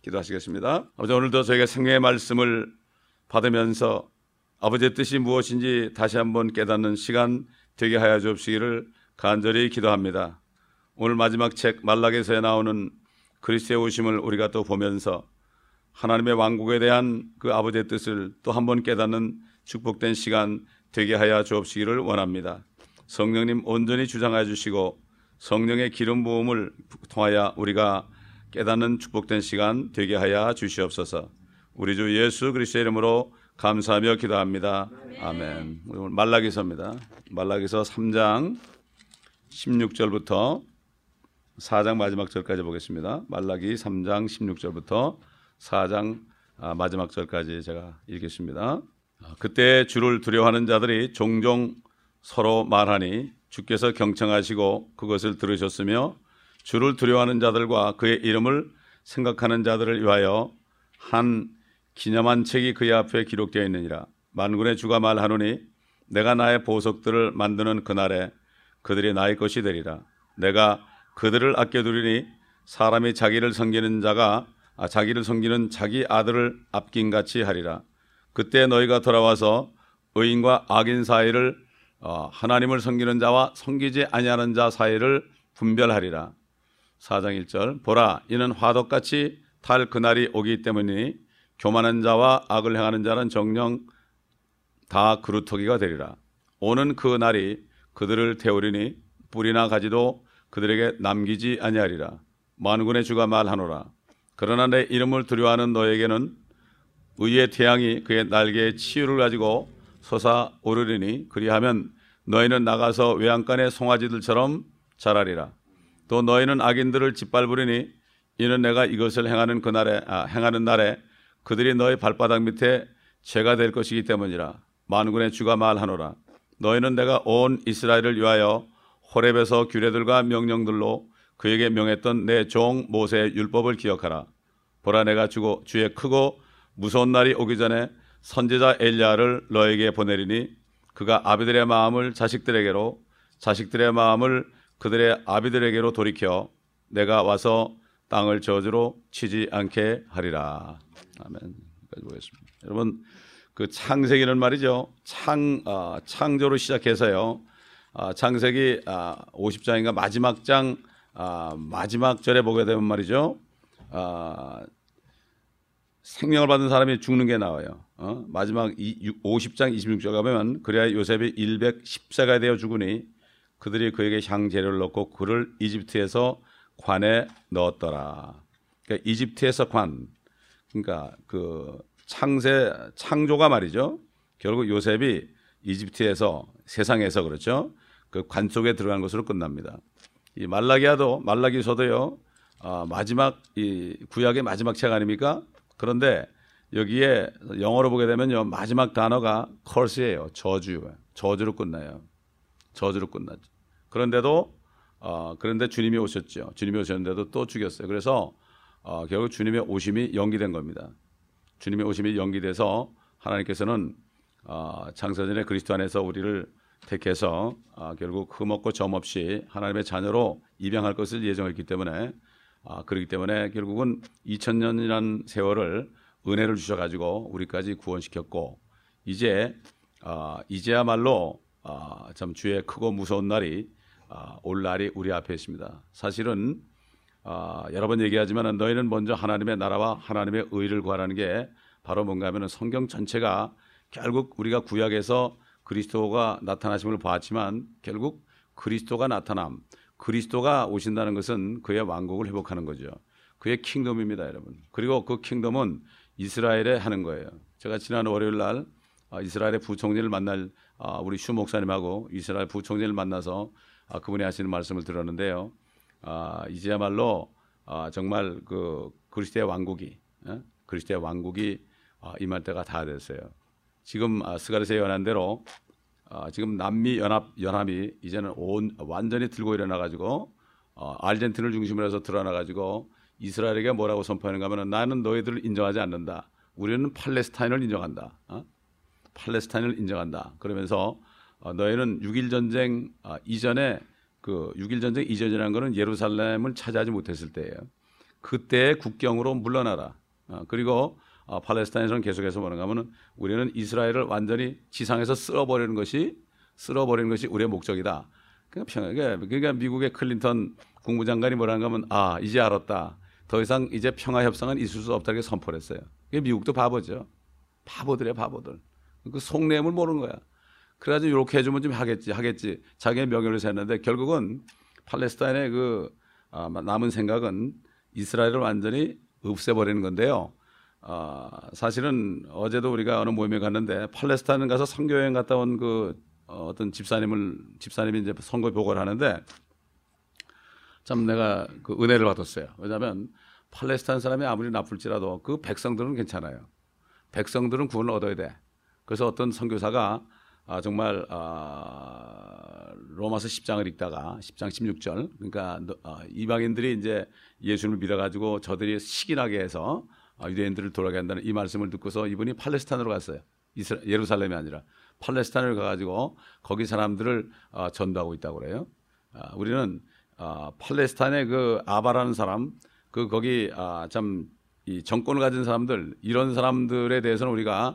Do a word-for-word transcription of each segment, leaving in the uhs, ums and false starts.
기도하시겠습니다. 아버지, 오늘도 저희가 생명의 말씀을 받으면서 아버지의 뜻이 무엇인지 다시 한번 깨닫는 시간 되게 하여 주옵시기를 간절히 기도합니다. 오늘 마지막 책 말라기서에 나오는 그리스도의 오심을 우리가 또 보면서 하나님의 왕국에 대한 그 아버지의 뜻을 또 한번 깨닫는 축복된 시간 되게 하여 주옵시기를 원합니다. 성령님 온전히 주장해 주시고 성령의 기름 부음을 통하여 우리가 깨닫는 축복된 시간 되게 하여 주시옵소서. 우리 주 예수 그리스도의 이름으로 감사하며 기도합니다. 아멘. 오늘 말라기서입니다. 말라기서 삼 장 십육 절부터 사 장 마지막 절까지 보겠습니다. 말라기 삼 장 십육 절부터 사 장 마지막 절까지 제가 읽겠습니다. 그때 주를 두려워하는 자들이 종종 서로 말하니 주께서 경청하시고 그것을 들으셨으며 주를 두려워하는 자들과 그의 이름을 생각하는 자들을 위하여 한 기념한 책이 그의 앞에 기록되어 있느니라. 만군의 주가 말하노니 내가 나의 보석들을 만드는 그날에 그들이 나의 것이 되리라. 내가 그들을 아껴두리니 사람이 자기를 섬기는 자가 아, 자기를 섬기는 자기 아들을 앞긴같이 하리라. 그때 너희가 돌아와서 의인과 악인 사이를 어, 하나님을 섬기는 자와 섬기지 아니하는 자 사이를 분별하리라. 사 장 일 절 보라, 이는 화덕같이 탈 그날이 오기 때문이니 교만한 자와 악을 행하는 자는 정녕 다 그루터기가 되리라. 오는 그 날이 그들을 태우리니 뿌리나 가지도 그들에게 남기지 아니하리라. 만군의 주가 말하노라. 그러나 내 이름을 두려워하는 너에게는 의의 태양이 그의 날개에 치유를 가지고 솟아오르리니 그리하면 너희는 나가서 외양간의 송아지들처럼 자라리라. 또 너희는 악인들을 짓밟으리니 이는 내가 이것을 행하는 그날에 아, 행하는 날에 그들이 너희 발바닥 밑에 죄가 될 것이기 때문이라. 만군의 주가 말하노라. 너희는 내가 온 이스라엘을 위하여 호렙에서 규례들과 명령들로 그에게 명했던 내 종 모세의 율법을 기억하라. 보라, 내가 주고 주의 크고 무서운 날이 오기 전에 선지자 엘리야를 너에게 보내리니 그가 아비들의 마음을 자식들에게로 자식들의 마음을 그들의 아비들에게로 돌이켜 내가 와서 땅을 저주로 치지 않게 하리라. 아멘. 여기까지 보겠습니다. 여러분, 그 창세기는 말이죠. 창 어, 창조로 시작해서요. 어, 창세기 어, 오십 장인가 마지막 장 어, 마지막 절에 보게 되면 말이죠. 어, 생명을 받은 사람이 죽는 게 나와요. 어? 마지막 이, 오십 장 이십육 절 가면 그래야 요셉이 백십 세가 되어 죽으니 그들이 그에게 향재료를 넣고 그를 이집트에서 관에 넣었더라. 그러니까 이집트에서 관. 그러니까 그 창세 창조가 말이죠. 결국 요셉이 이집트에서 세상에서 그렇죠. 그 관 속에 들어간 것으로 끝납니다. 이 말라기야도 말라기서도요. 어, 마지막 이 구약의 마지막 책 아닙니까? 그런데 여기에 영어로 보게 되면요. 마지막 단어가 curse예요. 저주. 저주로 끝나요. 저주로 끝나죠. 그런데도 어, 그런데 주님이 오셨죠. 주님이 오셨는데도 또 죽였어요. 그래서 어, 결국 주님의 오심이 연기된 겁니다. 주님의 오심이 연기돼서 하나님께서는 어, 창세전에 그리스도 안에서 우리를 택해서 어, 결국 흠없고 점없이 하나님의 자녀로 입양할 것을 예정했기 때문에 아, 그렇기 때문에 결국은 이천 년이라는 세월을 은혜를 주셔가지고 우리까지 구원시켰고 이제 어, 이제야말로 어, 참 주의 크고 무서운 날이 어, 올 날이 우리 앞에 있습니다. 사실은 어, 여러 번 얘기하지만 너희는 먼저 하나님의 나라와 하나님의 의를 구하라는 게 바로 뭔가 하면 성경 전체가 결국 우리가 구약에서 그리스도가 나타나심을 봤지만 결국 그리스도가 나타남 그리스도가 오신다는 것은 그의 왕국을 회복하는 거죠. 그의 킹덤입니다, 여러분. 그리고 그 킹덤은 이스라엘에 하는 거예요. 제가 지난 월요일 날 이스라엘의 부총리를 만날 우리 슈 목사님하고 이스라엘 부총리를 만나서 그분이 하시는 말씀을 들었는데요. 이제야말로 정말 그 그리스도의 왕국이 그리스도의 왕국이 임할 때가 다 됐어요. 지금 스가랴서에 연한 대로 어, 지금 남미 연합 연합이 이제는 온 완전히 들고 일어나 가지고 어, 아르헨티나를 중심으로 해서 드러나 가지고 이스라엘에게 뭐라고 선포하는가 하면 나는 너희들을 인정하지 않는다. 우리는 팔레스타인을 인정한다. 어? 팔레스타인을 인정한다. 그러면서 어, 너희는 육일 전쟁 어, 이전에 그 육일 전쟁 이전이라는 것은 예루살렘을 차지하지 못했을 때예요. 그때의 국경으로 물러나라. 어, 그리고 어, 팔레스타인에서는 계속해서 뭐는가 하면은 우리는 이스라엘을 완전히 지상에서 쓸어버리는 것이 쓸어버리는 것이 우리의 목적이다. 그러니까 평화가 그러니까 미국의 클린턴 국무장관이 뭐라는가 하면 아 이제 알았다. 더 이상 이제 평화 협상은 있을 수 없다고 선포를 했어요. 미국도 바보죠. 바보들이야 바보들. 그 속내음을 모르는 거야. 그래가지고 이렇게 해주면 좀 하겠지 하겠지. 자기의 명예를 세웠는데 결국은 팔레스타인의 그 아, 남은 생각은 이스라엘을 완전히 없애버리는 건데요. 아, 사실은 어제도 우리가 어느 모임에 갔는데 팔레스타인 가서 선교여행 갔다 온 그 어, 어떤 집사님을 집사님이 이제 선거 보고를 하는데 참 내가 그 은혜를 받았어요. 왜냐하면 팔레스타인 사람이 아무리 나쁠지라도 그 백성들은 괜찮아요. 백성들은 구원을 얻어야 돼. 그래서 어떤 선교사가 아, 정말 아, 로마서 십 장을 읽다가 십 장 십육 절 그러니까 아, 이방인들이 이제 예수님을 믿어가지고 저들이 시기나게 해서 아, 유대인들을 돌아가게 한다는 이 말씀을 듣고서 이분이 팔레스타인으로 갔어요. 이스라, 예루살렘이 아니라 팔레스타인을 가가지고 거기 사람들을 아, 전도하고 있다고 그래요. 아, 우리는 아, 팔레스타인의 그 아바라는 사람 그 거기 아, 참 이 정권을 가진 사람들 이런 사람들에 대해서는 우리가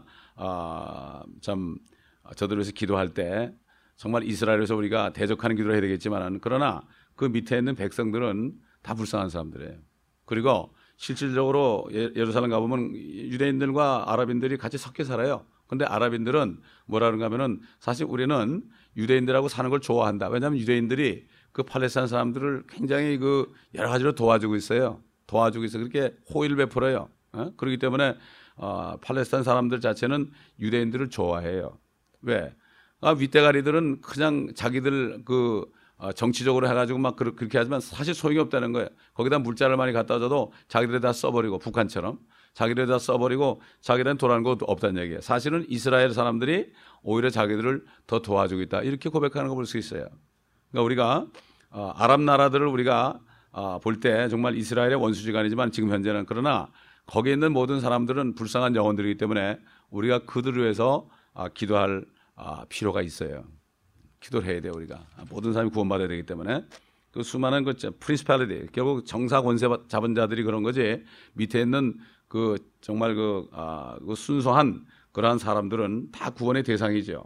아, 참 저들을 위해서 기도할 때 정말 이스라엘에서 우리가 대적하는 기도를 해야 되겠지만 그러나 그 밑에 있는 백성들은 다 불쌍한 사람들이에요. 그리고 실질적으로 예루살렘 가보면 유대인들과 아랍인들이 같이 섞여 살아요. 근데 아랍인들은 뭐라 그런가 하면은 사실 우리는 유대인들하고 사는 걸 좋아한다. 왜냐하면 유대인들이 그 팔레스타인 사람들을 굉장히 그 여러 가지로 도와주고 있어요. 도와주고 있어 그렇게 호의를 베풀어요. 어? 그렇기 때문에 어, 팔레스타인 사람들 자체는 유대인들을 좋아해요. 왜? 아, 윗대가리들은 그냥 자기들 그 어, 정치적으로 해가지고 막 그렇게 하지만 사실 소용이 없다는 거예요. 거기다 물자를 많이 갖다 줘도 자기들이 다 써버리고 북한처럼 자기들이 다 써버리고 자기들은 돌아가는 거 없다는 얘기예요. 사실은 이스라엘 사람들이 오히려 자기들을 더 도와주고 있다. 이렇게 고백하는 거 볼 수 있어요. 그러니까 우리가 어, 아랍 나라들을 우리가 어, 볼 때 정말 이스라엘의 원수지간이지만 지금 현재는 그러나 거기에 있는 모든 사람들은 불쌍한 영혼들이기 때문에 우리가 그들을 위해서 아, 기도할 아, 필요가 있어요. 기도를 해야 돼요 우리가. 모든 사람이 구원받아야 되기 때문에 그 수많은 그 프린시팔리티 결국 정사 권세 잡은 자들이 그런 거지 밑에 있는 그 정말 그, 아, 그 순수한 그러한 사람들은 다 구원의 대상이죠.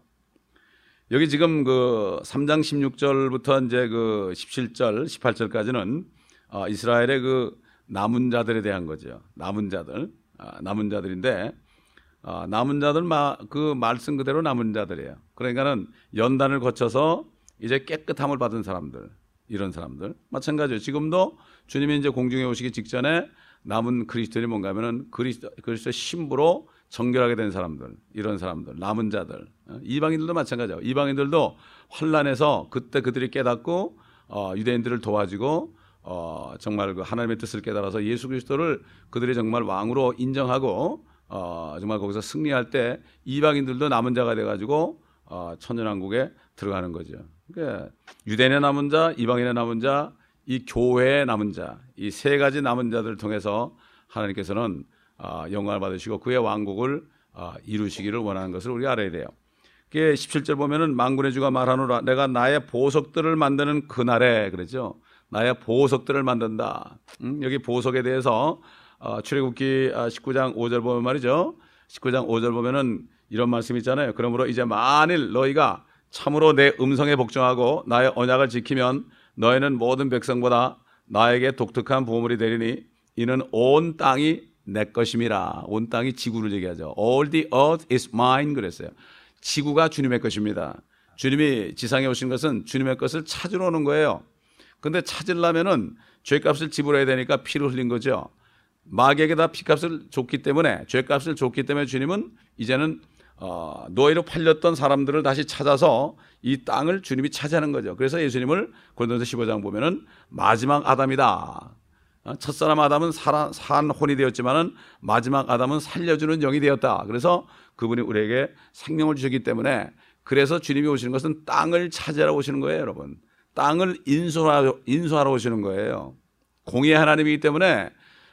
여기 지금 그 삼 장 십육 절부터 이제 그 십칠 절, 십팔 절까지는 어, 이스라엘의 그 남은 자들에 대한 거죠. 남은 자들, 아, 남은 자들인데 아, 남은 자들 마, 그 말씀 그대로 남은 자들이에요. 그러니까는 연단을 거쳐서 이제 깨끗함을 받은 사람들, 이런 사람들 마찬가지예요. 지금도 주님이 이제 공중에 오시기 직전에 남은 그리스도인이 뭔가 하면은 그리스도 그리스도의 신부로 정결하게 된 사람들, 이런 사람들, 남은 자들. 이방인들도 마찬가지예요. 이방인들도 환난에서 그때 그들이 깨닫고 어, 유대인들을 도와주고 어, 정말 그 하나님의 뜻을 깨달아서 예수 그리스도를 그들이 정말 왕으로 인정하고 어, 정말 거기서 승리할 때 이방인들도 남은 자가 돼가지고 어, 천년왕국에 들어가는 거죠. 그러니까 유대인의 남은 자, 이방인의 남은 자, 이 교회의 남은 자, 이 세 가지 남은 자들을 통해서 하나님께서는 어, 영광을 받으시고 그의 왕국을 어, 이루시기를 원하는 것을 우리가 알아야 돼요. 그게 십칠 절 보면은 만군의 주가 말하노라 내가 나의 보석들을 만드는 그날에 그러죠. 나의 보석들을 만든다. 음, 여기 보석에 대해서 어, 출애굽기 십구 장 오 절 보면 말이죠. 십구 장 오 절 보면은 이런 말씀이 있잖아요. 그러므로 이제 만일 너희가 참으로 내 음성에 복종하고 나의 언약을 지키면 너희는 모든 백성보다 나에게 독특한 보물이 되리니 이는 온 땅이 내 것임이라. 온 땅이 지구를 얘기하죠. All the earth is mine 그랬어요. 지구가 주님의 것입니다. 주님이 지상에 오신 것은 주님의 것을 찾으러 오는 거예요. 근데 찾으려면은 죄값을 지불해야 되니까 피를 흘린 거죠. 마귀에게 다 피값을 줬기 때문에 죄값을 줬기 때문에 주님은 이제는 어, 노예로 팔렸던 사람들을 다시 찾아서 이 땅을 주님이 차지하는 거죠. 그래서 예수님을 고린도서 십오 장 보면은 마지막 아담이다. 첫사람 아담은 산, 산 혼이 되었지만은 마지막 아담은 살려주는 영이 되었다. 그래서 그분이 우리에게 생명을 주셨기 때문에 그래서 주님이 오시는 것은 땅을 차지하러 오시는 거예요, 여러분. 땅을 인수하러, 인수하러 오시는 거예요. 공의의 하나님이기 때문에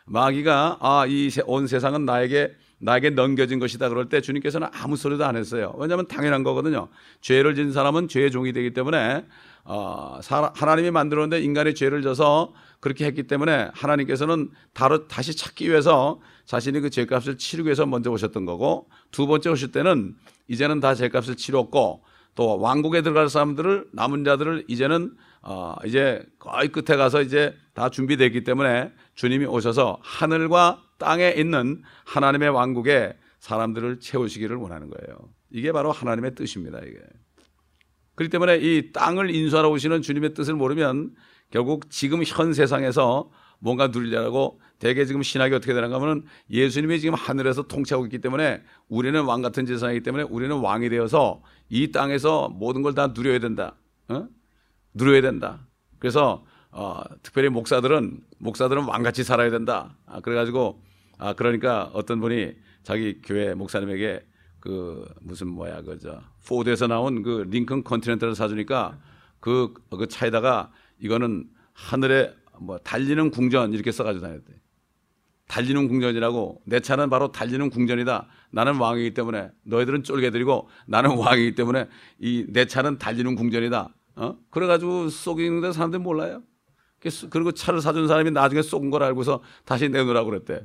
마귀가 아, 이 온 세상은 나에게 나에게 넘겨진 것이다 그럴 때 주님께서는 아무 소리도 안 했어요. 왜냐하면 당연한 거거든요. 죄를 진 사람은 죄의 종이 되기 때문에 어, 하나님이 만들었는데 인간이 죄를 져서 그렇게 했기 때문에 하나님께서는 다시 찾기 위해서 자신이 그 죄값을 치르기 위해서 먼저 오셨던 거고, 두 번째 오실 때는 이제는 다 죄값을 치렀고, 또 왕국에 들어갈 사람들을, 남은 자들을 이제는 어 이제 거의 끝에 가서 이제 다 준비됐기 때문에 주님이 오셔서 하늘과 땅에 있는 하나님의 왕국에 사람들을 채우시기를 원하는 거예요. 이게 바로 하나님의 뜻입니다. 이게. 그렇기 때문에 이 땅을 인수하러 오시는 주님의 뜻을 모르면 결국 지금 현 세상에서 뭔가 누리려고, 대개 지금 신학이 어떻게 되는가 하면 예수님이 지금 하늘에서 통치하고 있기 때문에 우리는 왕 같은 세상이기 때문에 우리는 왕이 되어서 이 땅에서 모든 걸 다 누려야 된다. 어? 누려야 된다. 그래서 어, 특별히 목사들은 목사들은 왕같이 살아야 된다. 아, 그래가지고 아, 그러니까 어떤 분이 자기 교회 목사님에게 그 무슨 뭐야 그저 포드에서 나온 그 링컨 컨티넨탈을 사주니까 그, 그 차에다가 이거는 하늘에 뭐 달리는 궁전 이렇게 써가지고 다녔대. 달리는 궁전이라고. 내 차는 바로 달리는 궁전이다. 나는 왕이기 때문에 너희들은 쫄개들이고 나는 왕이기 때문에 이 내 차는 달리는 궁전이다. 어? 그래가지고 속이는데 사람들이 몰라요. 그리고 차를 사준 사람이 나중에 속은 걸 알고서 다시 내놓으라고 그랬대.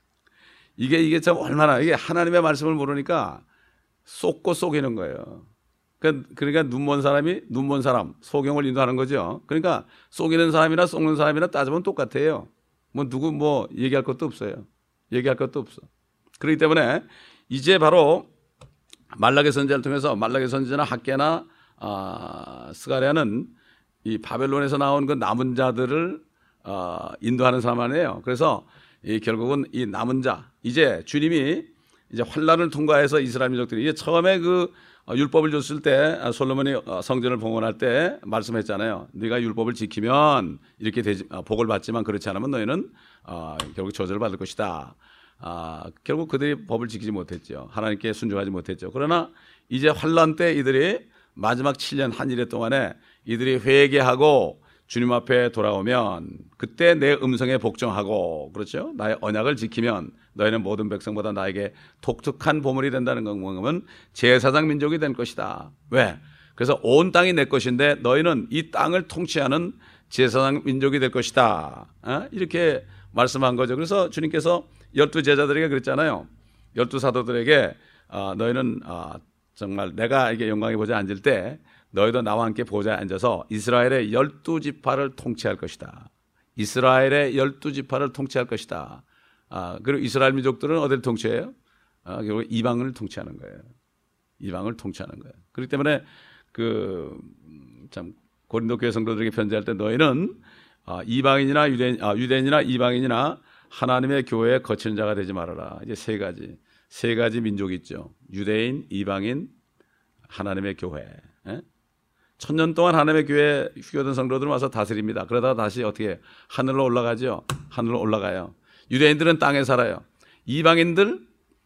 이게 이게 참 얼마나 이게 하나님의 말씀을 모르니까 속고 속이는 거예요. 그러니까 눈먼 사람이 눈먼 사람 소경을 인도하는 거죠. 그러니까 속이는 사람이나 속는 사람이나 따지면 똑같아요. 뭐 누구 뭐 얘기할 것도 없어요. 얘기할 것도 없어. 그렇기 때문에 이제 바로 말라기 선지자를 통해서 말라기 선지자나 학개나 아, 스가랴는 이 바벨론에서 나온 그 남은 자들을 어, 인도하는 사람 아니에요. 그래서 이 결국은 이 남은 자, 이제 주님이 이제 환란을 통과해서 이스라엘 민족들이 이제 처음에 그 율법을 줬을 때 솔로몬이 성전을 봉헌할 때 말씀했잖아요. 네가 율법을 지키면 이렇게 되지, 복을 받지만 그렇지 않으면 너희는 어, 결국 저주를 받을 것이다. 아, 결국 그들이 법을 지키지 못했죠. 하나님께 순종하지 못했죠. 그러나 이제 환란 때 이들이 마지막 칠 년 한 일 회 동안에 이들이 회개하고 주님 앞에 돌아오면 그때 내 음성에 복종하고, 그렇죠? 나의 언약을 지키면 너희는 모든 백성보다 나에게 독특한 보물이 된다는 건가면 제사장 민족이 된 것이다. 왜? 그래서 온 땅이 내 것인데 너희는 이 땅을 통치하는 제사장 민족이 될 것이다. 어? 이렇게 말씀한 거죠. 그래서 주님께서 열두 제자들에게 그랬잖아요. 열두 사도들에게 어, 너희는 어, 정말 내가 이게 영광의 보좌에 앉을 때 너희도 나와 함께 보좌에 앉아서 이스라엘의 열두 지파를 통치할 것이다. 이스라엘의 열두 지파를 통치할 것이다. 아, 그리고 이스라엘 민족들은 어디를 통치해요? 아, 결국 이방을 통치하는 거예요. 이방을 통치하는 거예요. 그렇기 때문에 그 참 고린도 교회 성도들에게 편지할 때 너희는 아, 이방인이나 유대인, 아, 유대인이나 이방인이나 하나님의 교회에 거치는 자가 되지 말아라. 이제 세 가지 세 가지 민족이 있죠. 유대인, 이방인, 하나님의 교회. 에? 천년 동안 하나님의 교회에 휴교된 성도들은 와서 다스립니다. 그러다가 다시 어떻게 하늘로 올라가죠. 하늘로 올라가요. 유대인들은 땅에 살아요. 이방인들,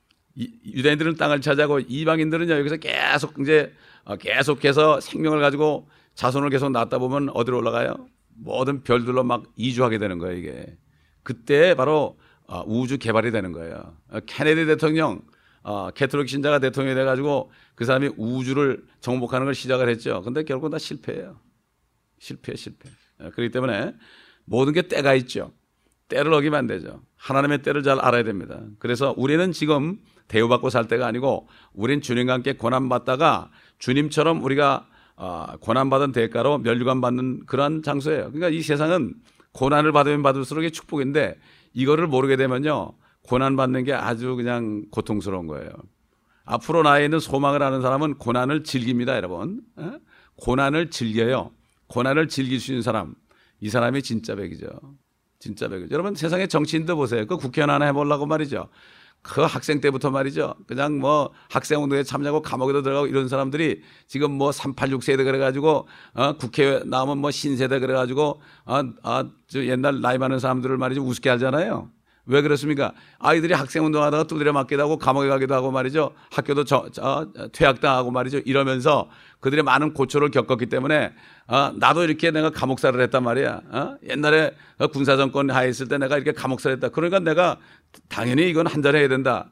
유대인들은 땅을 차지하고 이방인들은 여기서 계속 이제 계속해서 생명을 가지고 자손을 계속 낳다 보면 어디로 올라가요? 모든 별들로 막 이주하게 되는 거예요. 이게 그때 바로 우주 개발이 되는 거예요. 케네디 대통령, 어, 캐톨릭 신자가 대통령이 돼가지고 그 사람이 우주를 정복하는 걸 시작을 했죠. 근데 결국 다 실패해요. 실패, 실패. 그렇기 때문에 모든 게 때가 있죠. 때를 어기면 안 되죠. 하나님의 때를 잘 알아야 됩니다. 그래서 우리는 지금 대우받고 살 때가 아니고 우린 주님과 함께 고난받다가 주님처럼 우리가 어, 고난받은 대가로 면류관 받는 그런 장소예요. 그러니까 이 세상은 고난을 받으면 받을수록 이게 축복인데 이거를 모르게 되면요. 고난받는 게 아주 그냥 고통스러운 거예요. 앞으로 나에 있는 소망을 아는 사람은 고난을 즐깁니다, 여러분. 에? 고난을 즐겨요. 고난을 즐길 수 있는 사람, 이 사람이 진짜 백이죠. 진짜 백이죠. 여러분 세상에 정치인들 보세요. 그 국회의원 하나 해보려고 말이죠. 그 학생 때부터 말이죠. 그냥 뭐 학생운동에 참여하고 감옥에도 들어가고 이런 사람들이 지금 뭐 삼팔육 세대 그래가지고 어, 국회에 나오면 뭐 신세대 그래가지고 어, 어, 저 옛날 나이 많은 사람들을 말이죠. 우습게 하잖아요. 왜 그렇습니까? 아이들이 학생운동하다가 두드려 맞기도 하고 감옥에 가기도 하고 말이죠. 학교도 저, 저, 퇴학당하고 말이죠. 이러면서 그들의 많은 고초를 겪었기 때문에 어, 나도 이렇게 내가 감옥살을 했단 말이야. 어? 옛날에 군사정권 하에 있을 때 내가 이렇게 감옥살을 했다. 그러니까 내가 당연히 이건 한잔해야 된다.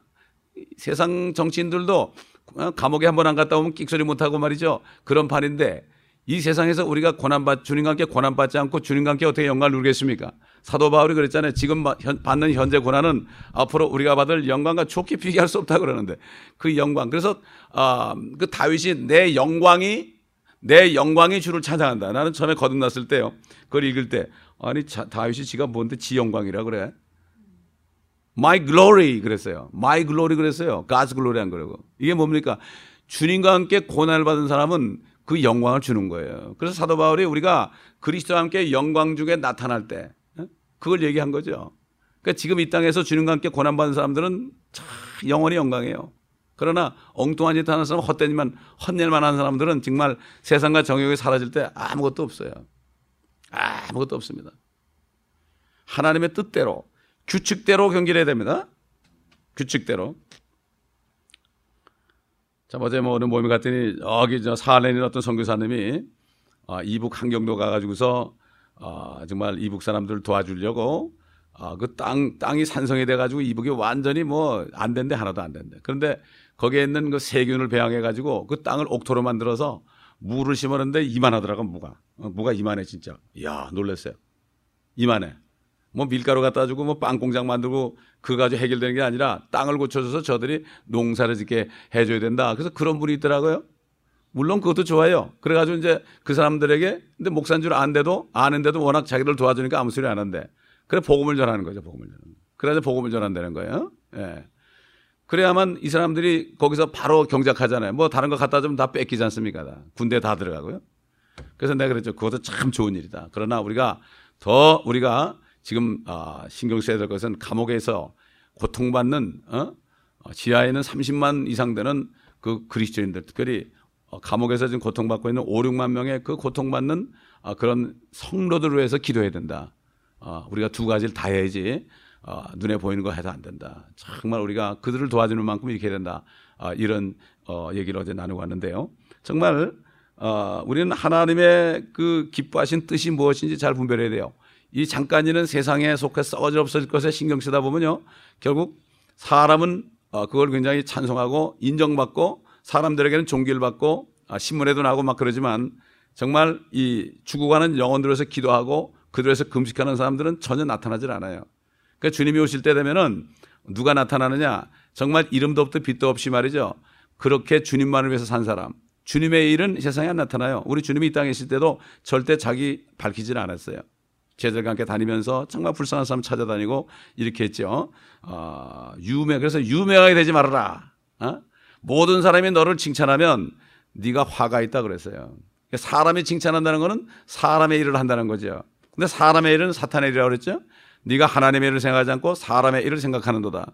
세상 정치인들도 감옥에 한 번 안 갔다 오면 끽소리 못하고 말이죠. 그런 판인데 이 세상에서 우리가 고난받, 주님과 함께 고난받지 않고 주님과 함께 어떻게 영광을 누리겠습니까? 사도 바울이 그랬잖아요. 지금 받는 현재 고난은 앞으로 우리가 받을 영광과 좋게 비교할 수 없다고 그러는데 그 영광. 그래서 아, 그 다윗이 내 영광이 내 영광이 주를 찬양한다. 나는 처음에 거듭났을 때요. 그걸 읽을 때 아니 자, 다윗이 지가 뭔데 지 영광이라 그래? My glory 그랬어요. My glory 그랬어요. God's glory 한 거라고. 이게 뭡니까? 주님과 함께 고난을 받은 사람은 그 영광을 주는 거예요. 그래서 사도 바울이 우리가 그리스도와 함께 영광 중에 나타날 때 그걸 얘기한 거죠. 그러니까 지금 이 땅에서 주님과 함께 고난받은 사람들은 참 영원히 영광이에요. 그러나 엉뚱한 짓 하는 사람, 헛된 일만, 헛일만 하는 사람들은 정말 세상과 정욕이 사라질 때 아무것도 없어요. 아무것도 없습니다. 하나님의 뜻대로, 규칙대로 경기를 해야 됩니다. 규칙대로. 자, 어제 뭐 오늘 모임에 갔더니 여기 저 사할렌인 어떤 선교사님이 아, 이북 한경도 가가지고서 아, 정말 이북 사람들을 도와주려고 아, 그 땅, 땅이 산성이 돼가지고 이북이 완전히 뭐 안 된대, 하나도 안 된대. 그런데 거기에 있는 그 세균을 배양해가지고 그 땅을 옥토로 만들어서 무를 심었는데 이만하더라고, 무가. 어, 무가 이만해, 진짜. 이야, 놀랐어요. 이만해. 뭐 밀가루 갖다 주고 뭐 빵 공장 만들고 그거 가지고 해결되는 게 아니라 땅을 고쳐줘서 저들이 농사를 짓게 해줘야 된다. 그래서 그런 분이 있더라고요. 물론 그것도 좋아요. 그래가지고 이제 그 사람들에게 근데 목사인 줄 아는데도 아는데도 워낙 자기들 도와주니까 아무 소리 안 한대. 그래 복음을 전하는 거죠. 복음을 전하는 거. 그래서 복음을 전한다는 거예요. 예. 그래야만 이 사람들이 거기서 바로 경작하잖아요. 뭐 다른 거 갖다 주면 다 뺏기지 않습니까? 다. 군대에 다 들어가고요. 그래서 내가 그랬죠. 그것도 참 좋은 일이다. 그러나 우리가 더 우리가 지금 아, 신경 써야 될 것은 감옥에서 고통받는 어? 지하에는 삼십만 이상 되는 그 그리스도인들, 특별히 감옥에서 지금 고통받고 있는 오, 육만 명의 그 고통받는 아, 그런 성도들을 위해서 기도해야 된다. 아, 우리가 두 가지를 다 해야지 아, 눈에 보이는 거 해도 안 된다. 정말 우리가 그들을 도와주는 만큼 이렇게 해야 된다. 아, 이런 어, 얘기를 어제 나누고 왔는데요. 정말 어, 우리는 하나님의 그 기뻐하신 뜻이 무엇인지 잘 분별해야 돼요. 이 잠깐이는 세상에 속해 썩어질 없어질 것에 신경 쓰다 보면요. 결국 사람은 그걸 굉장히 찬송하고 인정받고 사람들에게는 존귀를 받고 신문에도 나오고 막 그러지만 정말 이 죽어가는 영혼들에서 기도하고 그들에서 금식하는 사람들은 전혀 나타나질 않아요. 그러니까 주님이 오실 때 되면은 누가 나타나느냐? 정말 이름도 없고 빛도 없이 말이죠. 그렇게 주님만을 위해서 산 사람. 주님의 일은 세상에 안 나타나요. 우리 주님이 이 땅에 있을 때도 절대 자기 밝히질 않았어요. 제자들과 함께 다니면서 정말 불쌍한 사람 찾아다니고 이렇게 했죠. 어, 유명, 그래서 유명하게 되지 말아라. 어? 모든 사람이 너를 칭찬하면 네가 화가 있다 그랬어요. 사람이 칭찬한다는 것은 사람의 일을 한다는 거죠. 근데 사람의 일은 사탄의 일이라고 그랬죠. 네가 하나님의 일을 생각하지 않고 사람의 일을 생각하는도다.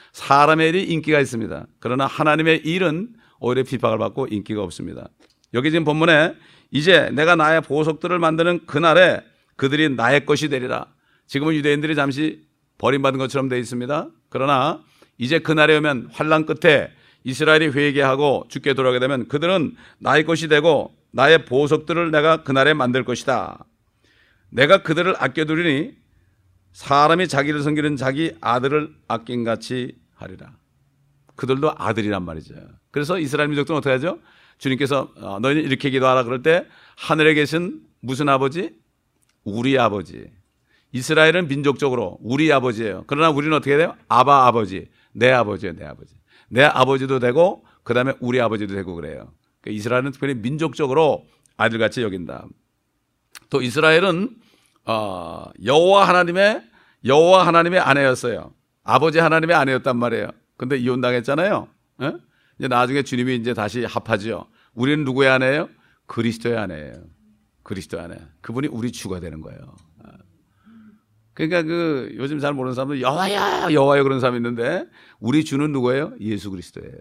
사람의 일이 인기가 있습니다. 그러나 하나님의 일은 오히려 비박을 받고 인기가 없습니다. 여기 지금 본문에 이제 내가 나의 보석들을 만드는 그날에 그들이 나의 것이 되리라. 지금은 유대인들이 잠시 버림받은 것처럼 되어 있습니다. 그러나 이제 그날에 오면 환난 끝에 이스라엘이 회개하고 주께 돌아오게 되면 그들은 나의 것이 되고 나의 보석들을 내가 그날에 만들 것이다. 내가 그들을 아껴두리니 사람이 자기를 섬기는 자기 아들을 아낀같이 하리라. 그들도 아들이란 말이죠. 그래서 이스라엘 민족들은 어떻게 하죠? 주님께서 너희는 이렇게 기도하라 그럴 때 하늘에 계신 무슨 아버지? 우리 아버지. 이스라엘은 민족적으로 우리 아버지예요. 그러나 우리는 어떻게 돼요? 아바 아버지. 내 아버지예요. 내 아버지. 내 아버지도 되고 그 다음에 우리 아버지도 되고 그래요. 그러니까 이스라엘은 특별히 민족적으로 아들같이 여긴다. 또 이스라엘은 어, 여호와 하나님의 여호와 하나님의 아내였어요. 아버지 하나님의 아내였단 말이에요. 근데 이혼당했잖아요. 에? 이제 나중에 주님이 이제 다시 합하죠. 우리는 누구의 아내예요? 그리스도의 아내예요. 그리스도 안에 그분이 우리 주가 되는 거예요. 그러니까 그 요즘 잘 모르는 사람들 여호와야 여호와야 그런 사람이 있는데 우리 주는 누구예요? 예수 그리스도예요.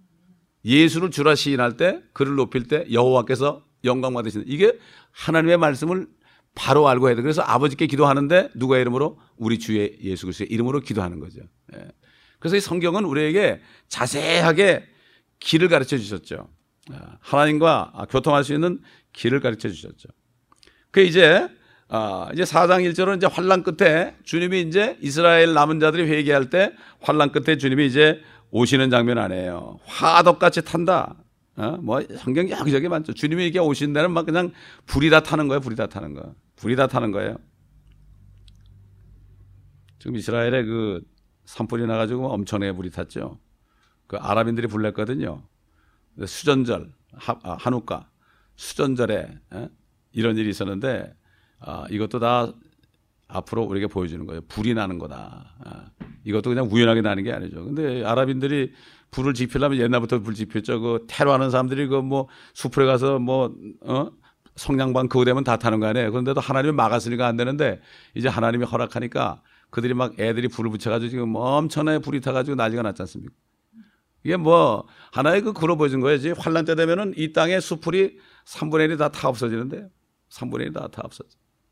예수를 주라 시인할 때 그를 높일 때 여호와께서 영광 받으시는 이게 하나님의 말씀을 바로 알고 해야 돼. 그래서 아버지께 기도하는데 누구의 이름으로? 우리 주의 예수 그리스도의 이름으로 기도하는 거죠. 그래서 이 성경은 우리에게 자세하게 길을 가르쳐 주셨죠. 하나님과 교통할 수 있는 길을 가르쳐 주셨죠. 그 이제 아, 이제 사 장 일 절은 이제 환난 끝에 주님이 이제 이스라엘 남은 자들이 회개할 때 환난 끝에 주님이 이제 오시는 장면 아니에요. 화덕같이 탄다. 어? 뭐 성경 여기저기 많죠. 주님이 이렇게 오신 데는 막 그냥 불이 다 타는 거예요. 불이 다 타는 거. 불이 다 타는 거예요. 지금 이스라엘에 그 산불이 나가지고 엄청나게 불이 탔죠. 그 아랍인들이 불냈거든요. 수전절, 하, 아, 한우카 수전절에 에? 이런 일이 있었는데 아, 이것도 다 앞으로 우리에게 보여주는 거예요. 불이 나는 거다. 아, 이것도 그냥 우연하게 나는 게 아니죠. 근데 아랍인들이 불을 지피려면 옛날부터 불 지폈죠. 그 테러하는 사람들이 그 뭐 숲에 가서 뭐 어? 성냥방 그거 되면 다 타는 거 아니에요. 그런데도 하나님이 막았으니까 안 되는데 이제 하나님이 허락하니까 그들이 막 애들이 불을 붙여가지고 지금 엄청나게 불이 타가지고 난리가 났지 않습니까? 이게 뭐 하나의 그 그로 보여준 거예요. 환란 때 되면은 이 땅의 수풀이 삼분의 일이 다 타 없어지는데 삼분의 일이 다 타 없어져.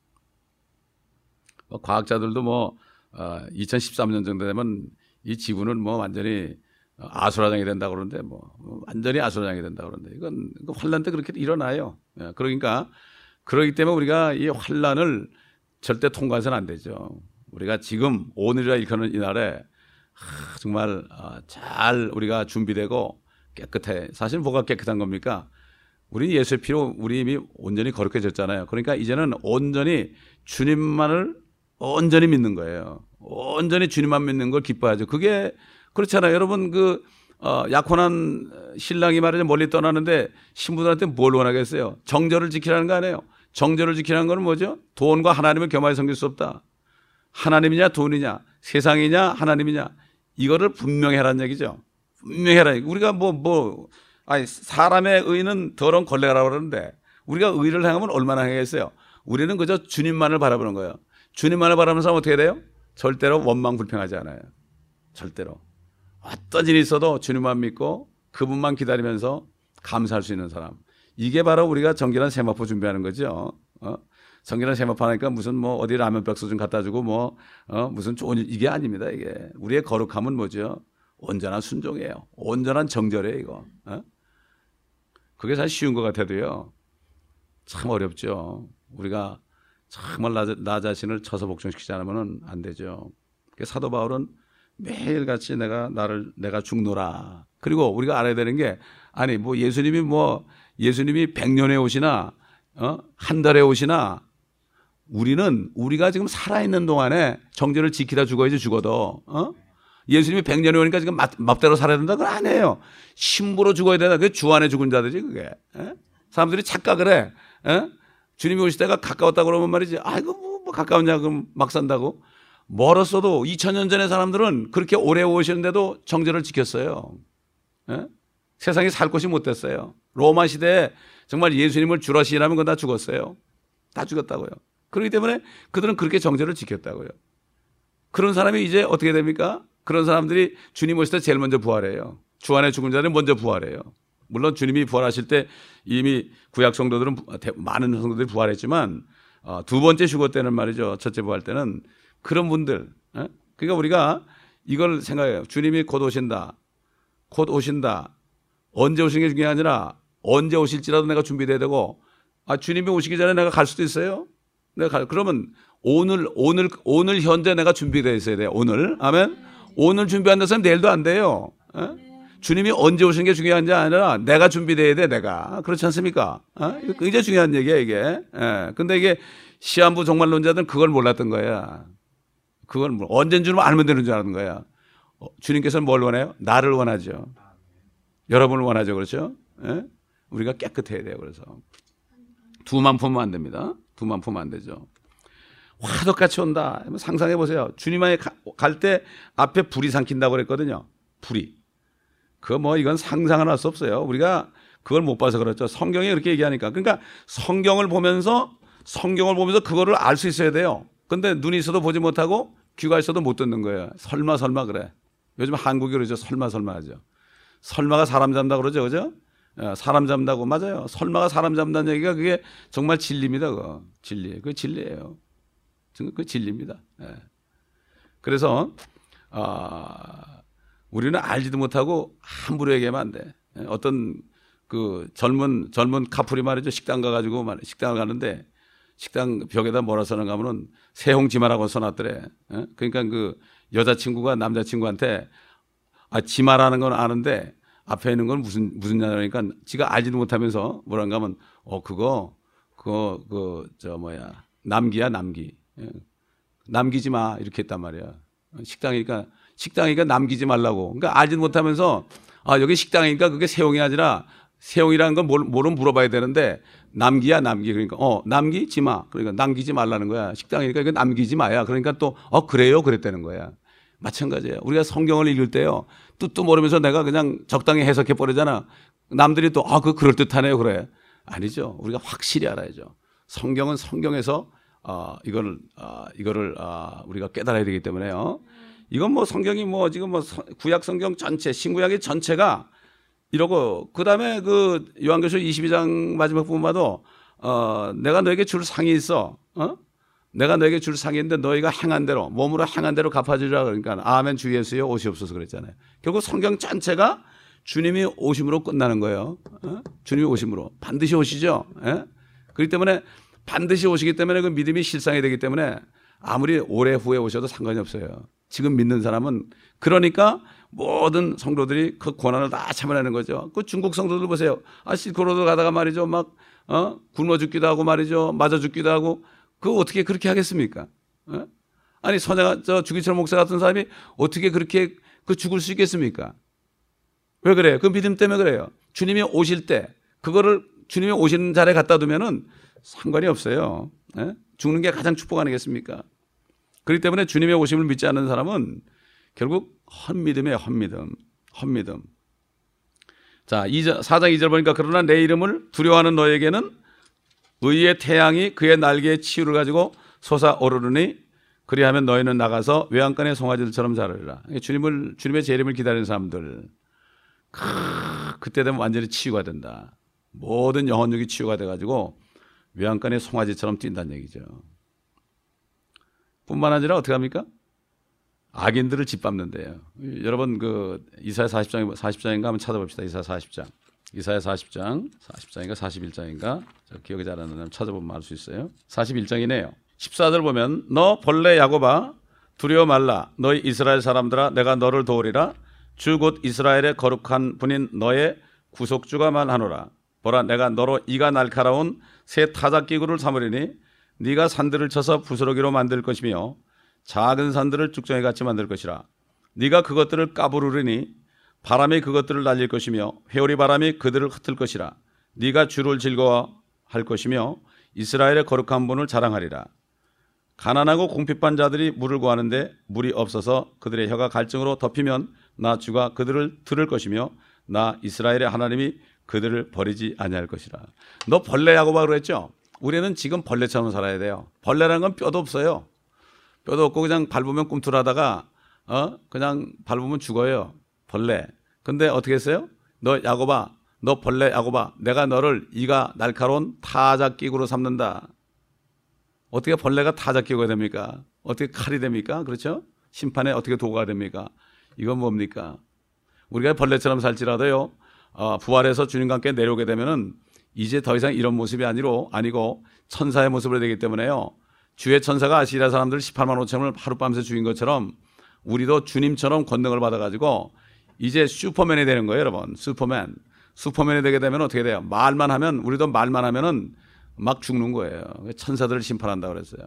뭐 과학자들도 뭐 어, 이천십삼 년 정도 되면 이 지구는 뭐 완전히 아수라장이 된다 그러는데 뭐 완전히 아수라장이 된다 그러는데 이건 환란 때 그렇게 일어나요. 예, 그러니까 그러기 때문에 우리가 이 환란을 절대 통과해서는 안 되죠. 우리가 지금 오늘이라 일컫는 이날에 하, 정말 잘 우리가 준비되고 깨끗해. 사실 뭐가 깨끗한 겁니까? 우리는 예수의 피로 우리 이미 온전히 거룩해졌잖아요. 그러니까 이제는 온전히 주님만을 온전히 믿는 거예요. 온전히 주님만 믿는 걸 기뻐하죠. 그게 그렇잖아요. 여러분 그 어, 약혼한 신랑이 말이죠. 멀리 떠나는데 신부들한테 뭘 원하겠어요? 정절을 지키라는 거 아니에요. 정절을 지키라는 건 뭐죠? 돈과 하나님을 겸하여 섬길 수 없다. 하나님이냐 돈이냐 세상이냐 하나님이냐 이거를 분명히 해라는 얘기죠. 분명히 해라. 우리가 뭐 뭐 아니 사람의 의는 더러운 걸레라고 그러는데 우리가 의를 행하면 얼마나 행하겠어요? 우리는 그저 주님만을 바라보는 거예요. 주님만을 바라보는 사람은 어떻게 돼요? 절대로 원망 불평하지 않아요. 절대로. 어떤 일이 있어도 주님만 믿고 그분만 기다리면서 감사할 수 있는 사람. 이게 바로 우리가 정결한 세마포 준비하는 거죠. 어? 정결한 세마포 하니까 무슨 뭐 어디 라면 박스 좀 갖다 주고 뭐 어? 무슨 좋은 일 이게 아닙니다. 이게 우리의 거룩함은 뭐죠? 온전한 순종이에요. 온전한 정절이에요. 이거. 어? 그게 사실 쉬운 것 같아도요. 참 어렵죠. 우리가 정말 나, 나 자신을 쳐서 복종시키지 않으면 안 되죠. 사도 바울은 매일같이 내가 나를 내가 죽노라. 그리고 우리가 알아야 되는 게 아니 뭐 예수님이 뭐 예수님이 백 년에 오시나 어? 한 달에 오시나 우리는 우리가 지금 살아있는 동안에 정절을 지키다 죽어야지 죽어도 어? 예수님이 백 년에 오니까 지금 맘, 맘대로 살아야 된다 그건 아니에요. 신부로 죽어야 된다. 그게 주 안에 죽은 자들이 그게. 에? 사람들이 착각을 해. 에? 주님이 오실 때가 가까웠다 그러면 말이지. 아이고 뭐, 뭐 가까웠냐 그럼 막 산다고. 멀었어도 이천 년 전의 사람들은 그렇게 오래 오셨는데도 정절을 지켰어요. 에? 세상에 살 곳이 못 됐어요. 로마 시대에 정말 예수님을 주라 시인하면 그건 다 죽었어요. 다 죽었다고요. 그렇기 때문에 그들은 그렇게 정절을 지켰다고요. 그런 사람이 이제 어떻게 됩니까? 그런 사람들이 주님 오실 때 제일 먼저 부활해요. 주 안에 죽은 자는 먼저 부활해요. 물론 주님이 부활하실 때 이미 구약 성도들은 많은 성도들이 부활했지만 어, 두 번째 휴거 때는 말이죠. 첫째 부활 때는 그런 분들. 에? 그러니까 우리가 이걸 생각해요. 주님이 곧 오신다. 곧 오신다. 언제 오시는 게 중요한 게 아니라 언제 오실지라도 내가 준비돼야 되고 아, 주님이 오시기 전에 내가 갈 수도 있어요. 내가 갈, 그러면 오늘, 오늘, 오늘 현재 내가 준비되어 있어야 돼요. 오늘. 아멘. 오늘 준비 안 됐으면 내일도 안 돼요. 에? 주님이 언제 오시는 게 중요한 게 아니라 내가 준비돼야 돼, 내가. 그렇지 않습니까? 어? 이거 굉장히 중요한 얘기야, 이게. 예. 근데 이게 시한부 종말론자들은 그걸 몰랐던 거야. 그걸 뭐, 언제인 줄 알면 되는 줄 아는 거야. 어, 주님께서는 뭘 원해요? 나를 원하죠. 여러분을 원하죠. 그렇죠? 예? 우리가 깨끗해야 돼요. 그래서. 두만 품으면 안 됩니다. 두만 품으면 안 되죠. 화덕같이 온다. 상상해 보세요. 주님만에 갈 때 앞에 불이 삼킨다고 그랬거든요. 불이. 그거 뭐 이건 상상을 할 수 없어요. 우리가 그걸 못 봐서 그렇죠. 성경이 그렇게 얘기하니까. 그러니까 성경을 보면서 성경을 보면서 그거를 알 수 있어야 돼요. 근데 눈이 있어도 보지 못하고 귀가 있어도 못 듣는 거예요. 설마 설마 그래. 요즘 한국이 그러죠. 설마 설마 하죠. 설마가 사람 잡는다 그러죠. 그죠? 사람 잡는다고 맞아요. 설마가 사람 잡는다는 얘기가 그게 정말 진리입니다. 그거. 진리. 그 진리예요. 그 진리입니다. 예. 그래서 아, 우리는 알지도 못하고 함부로 얘기하면 안 돼. 예. 어떤 그 젊은 젊은 카풀이 말이죠. 식당 가가지고 식당을 가는데 식당 벽에다 뭐라 써놓은가 하면은 새홍지마라고 써놨더래. 예? 그러니까 그 여자친구가 남자친구한테 아, 지마라는 건 아는데 앞에 있는 건 무슨 무슨 냐니까 지가 알지도 못하면서 뭐란가 하면 어 그거 그거 그 저 뭐야 남기야 남기 예. 남기지 마 이렇게 했단 말이야. 식당이니까 식당이니까 남기지 말라고. 그러니까 알지도 못하면서 아 여기 식당이니까 그게 세용이 아니라 세용이라는 건 뭘, 뭐로 물어봐야 되는데 남기야 남기 그러니까 어 남기지 마 그러니까 남기지 말라는 거야. 식당이니까 이거 남기지 마야. 그러니까 또 어 그래요 그랬다는 거야. 마찬가지예요. 우리가 성경을 읽을 때요 뜻도 모르면서 내가 그냥 적당히 해석해 버리잖아. 남들이 또 아 그 그럴 듯하네요 그래. 아니죠. 우리가 확실히 알아야죠. 성경은 성경에서 어, 이거를 어, 이거를 어, 우리가 깨달아야 되기 때문에요. 이건 뭐 성경이 뭐 지금 뭐 구약 성경 전체 신구약의 전체가 이러고 그다음에 그 요한계시록 이십이 장 마지막 부분 봐도 어, 내가 너에게 줄 상이 있어. 어? 내가 너에게 줄 상이 있는데 너희가 행한 대로 몸으로 행한 대로 갚아주리라 그러니까 아멘 주 예수여 오시옵소서 그랬잖아요. 결국 성경 전체가 주님이 오심으로 끝나는 거예요. 어? 주님이 오심으로 반드시 오시죠. 예? 그렇기 때문에 반드시 오시기 때문에 그 믿음이 실상이 되기 때문에 아무리 오래 후에 오셔도 상관이 없어요. 지금 믿는 사람은 그러니까 모든 성도들이 그 고난을 다 참아내는 거죠. 그 중국 성도들 보세요. 아 실크로드 가다가 말이죠. 막 어? 굶어 죽기도 하고 말이죠. 맞아 죽기도 하고 그거 어떻게 그렇게 하겠습니까? 어? 아니 선양 저 주기철 목사 같은 사람이 어떻게 그렇게 그 죽을 수 있겠습니까? 왜 그래요? 그 믿음 때문에 그래요. 주님이 오실 때 그거를 주님이 오시는 자리에 갖다 두면은 상관이 없어요. 예? 죽는 게 가장 축복 아니겠습니까? 그렇기 때문에 주님의 오심을 믿지 않는 사람은 결국 헛믿음이에요. 헛믿음. 헛믿음. 자, 사 장 이 절 보니까 그러나 내 이름을 두려워하는 너에게는 의의 태양이 그의 날개에 치유를 가지고 솟아오르니 그리하면 너희는 나가서 외양간의 송아지들처럼 자라리라. 주님을, 주님의 재림을 기다리는 사람들 크, 그때 되면 완전히 치유가 된다. 모든 영혼육이 치유가 돼가지고 외양간의 송아지처럼 뛴다는 얘기죠. 뿐만 아니라 어떻게 합니까? 악인들을 짓밟는데요. 여러분 그 이사야 사십 장 사십 장인가 한번 찾아봅시다. 이사야 사십 장. 이사야 사십 장, 사십 장인가 사십일 장인가 저 기억이 잘 안 나면 찾아보면 알 수 있어요. 사십일 장이네요. 십사 절 보면 너 벌레 야곱아 두려워 말라. 너희 이스라엘 사람들아 내가 너를 도우리라. 주 곧 이스라엘의 거룩한 분인 너의 구속주가 말하노라. 보라 내가 너로 이가 날카로운 새 타작기구를 삼으리니 네가 산들을 쳐서 부스러기로 만들 것이며 작은 산들을 쭉정이 같이 만들 것이라. 네가 그것들을 까부르리니 바람이 그것들을 날릴 것이며 회오리 바람이 그들을 흩을 것이라. 네가 주를 즐거워할 것이며 이스라엘의 거룩한 분을 자랑하리라. 가난하고 궁핍한 자들이 물을 구하는데 물이 없어서 그들의 혀가 갈증으로 덮이면 나 주가 그들을 들을 것이며 나 이스라엘의 하나님이 그들을 버리지 아니할 것이라. 너 벌레 야곱아 그랬죠? 우리는 지금 벌레처럼 살아야 돼요. 벌레라는 건 뼈도 없어요. 뼈도 없고 그냥 밟으면 꿈틀하다가 어 그냥 밟으면 죽어요. 벌레. 근데 어떻게 했어요? 너 야곱아, 너 벌레 야곱아, 내가 너를 이가 날카로운 타작기구로 삼는다. 어떻게 벌레가 타작기구가 됩니까? 어떻게 칼이 됩니까? 그렇죠? 심판에 어떻게 도구가 됩니까? 이건 뭡니까? 우리가 벌레처럼 살지라도요. 어, 부활해서 주님과 함께 내려오게 되면은 이제 더 이상 이런 모습이 아니로 아니고 천사의 모습으로 되기 때문에요. 주의 천사가 아시리아 사람들 십팔만 오천을 하룻밤새 죽인 것처럼 우리도 주님처럼 권능을 받아가지고 이제 슈퍼맨이 되는 거예요, 여러분. 슈퍼맨. 슈퍼맨이 되게 되면 어떻게 돼요? 말만 하면 우리도 말만 하면은 막 죽는 거예요. 천사들을 심판한다 그랬어요.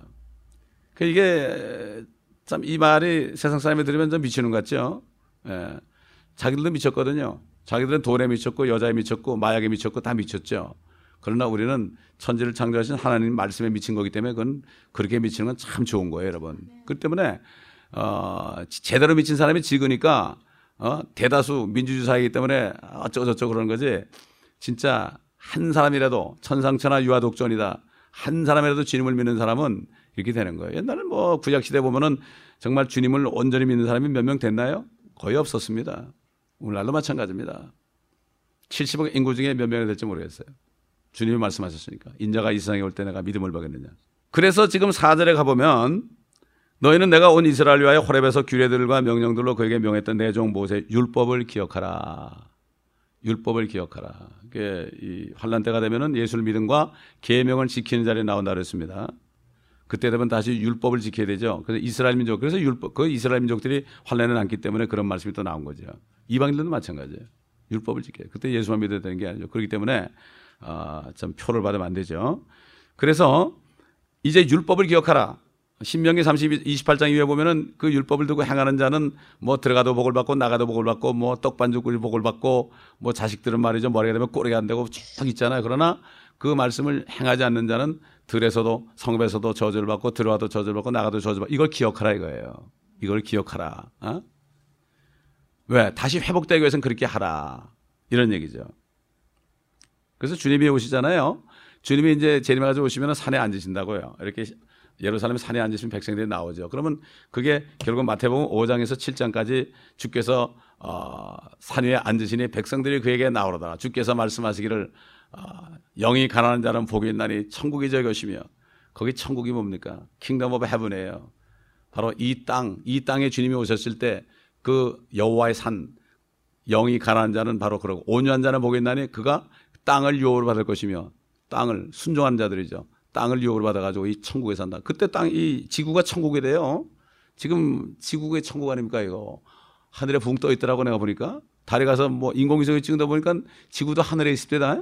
그 이게 참 이 말이 세상 사람이 들으면 좀 미치는 것 같죠. 예. 자기들도 미쳤거든요. 자기들은 돈에 미쳤고 여자에 미쳤고 마약에 미쳤고 다 미쳤죠. 그러나 우리는 천지를 창조하신 하나님 말씀에 미친 거기 때문에 그건 그렇게 미치는 건 참 좋은 거예요, 여러분. 그렇기 때문에 어, 제대로 미친 사람이 지으니까 어, 대다수 민주주의사이기 때문에 어쩌고저쩌고 그러는 거지. 진짜 한 사람이라도 천상천하 유아독존이다. 한 사람이라도 주님을 믿는 사람은 이렇게 되는 거예요. 옛날에 뭐 구약시대 보면은 정말 주님을 온전히 믿는 사람이 몇 명 됐나요? 거의 없었습니다. 오늘날도 마찬가지입니다. 칠십억 인구 중에 몇 명이 될지 모르겠어요. 주님이 말씀하셨으니까. 인자가 이 세상에 올 때 내가 믿음을 보겠느냐. 그래서 지금 사 절에 가보면 너희는 내가 온 이스라엘 위하여 호렙에서 규례들과 명령들로 그에게 명했던 내 종 모세의 율법을 기억하라. 율법을 기억하라. 이게 이 환란 때가 되면은 예수를 믿음과 계명을 지키는 자리에 나온다 그랬습니다. 그때 되면 다시 율법을 지켜야 되죠. 그래서 이스라엘 민족, 그래서 율법, 그 이스라엘 민족들이 환란에 남기 때문에 그런 말씀이 또 나온 거죠. 이방인들도 마찬가지예요. 율법을 지켜요. 그때 예수만 믿어야 되는 게 아니죠. 그렇기 때문에 아, 참 표를 받으면 안 되죠. 그래서 이제 율법을 기억하라. 신명기 이십팔 장 이후에 보면은 그 율법을 두고 행하는 자는 뭐 들어가도 복을 받고 나가도 복을 받고 뭐 떡반죽 꿀 복을 받고 뭐 자식들은 말이죠. 머리가 되면 꼬리가 안 되고 쭉 있잖아요. 그러나 그 말씀을 행하지 않는 자는 들에서도 성읍에서도 저주를 받고 들어와도 저주를 받고 나가도 저주를 받고 이걸 기억하라 이거예요. 이걸 기억하라. 어? 왜? 다시 회복되기 위해서는 그렇게 하라. 이런 얘기죠. 그래서 주님이 오시잖아요. 주님이 이제 재림을 가지고 오시면 산에 앉으신다고요. 이렇게 예루살렘 산에 앉으시면 백성들이 나오죠. 그러면 그게 결국 마태복음 오 장에서 칠 장까지 주께서 어, 산 위에 앉으시니 백성들이 그에게 나오려다가 주께서 말씀하시기를 어, 영이 가난한 자는 복이 있나니 천국이 저기 것이며 거기 천국이 뭡니까? 킹덤 오브 헤븐이에요. 바로 이 땅, 이 땅에 주님이 오셨을 때 그 여호와의 산, 영이 가난한 자는 바로 그러고 온유한 자는 복이 있나니 그가 땅을 유업으로 받을 것이며 땅을 순종하는 자들이죠. 땅을 유업으로 받아가지고 이 천국에 산다. 그때 땅, 이 지구가 천국이래요. 지금 지구의 천국 아닙니까 이거. 하늘에 붕 떠 있더라고 내가 보니까. 달에 가서 뭐 인공위성에 찍는다 보니까 지구도 하늘에 있을 때다.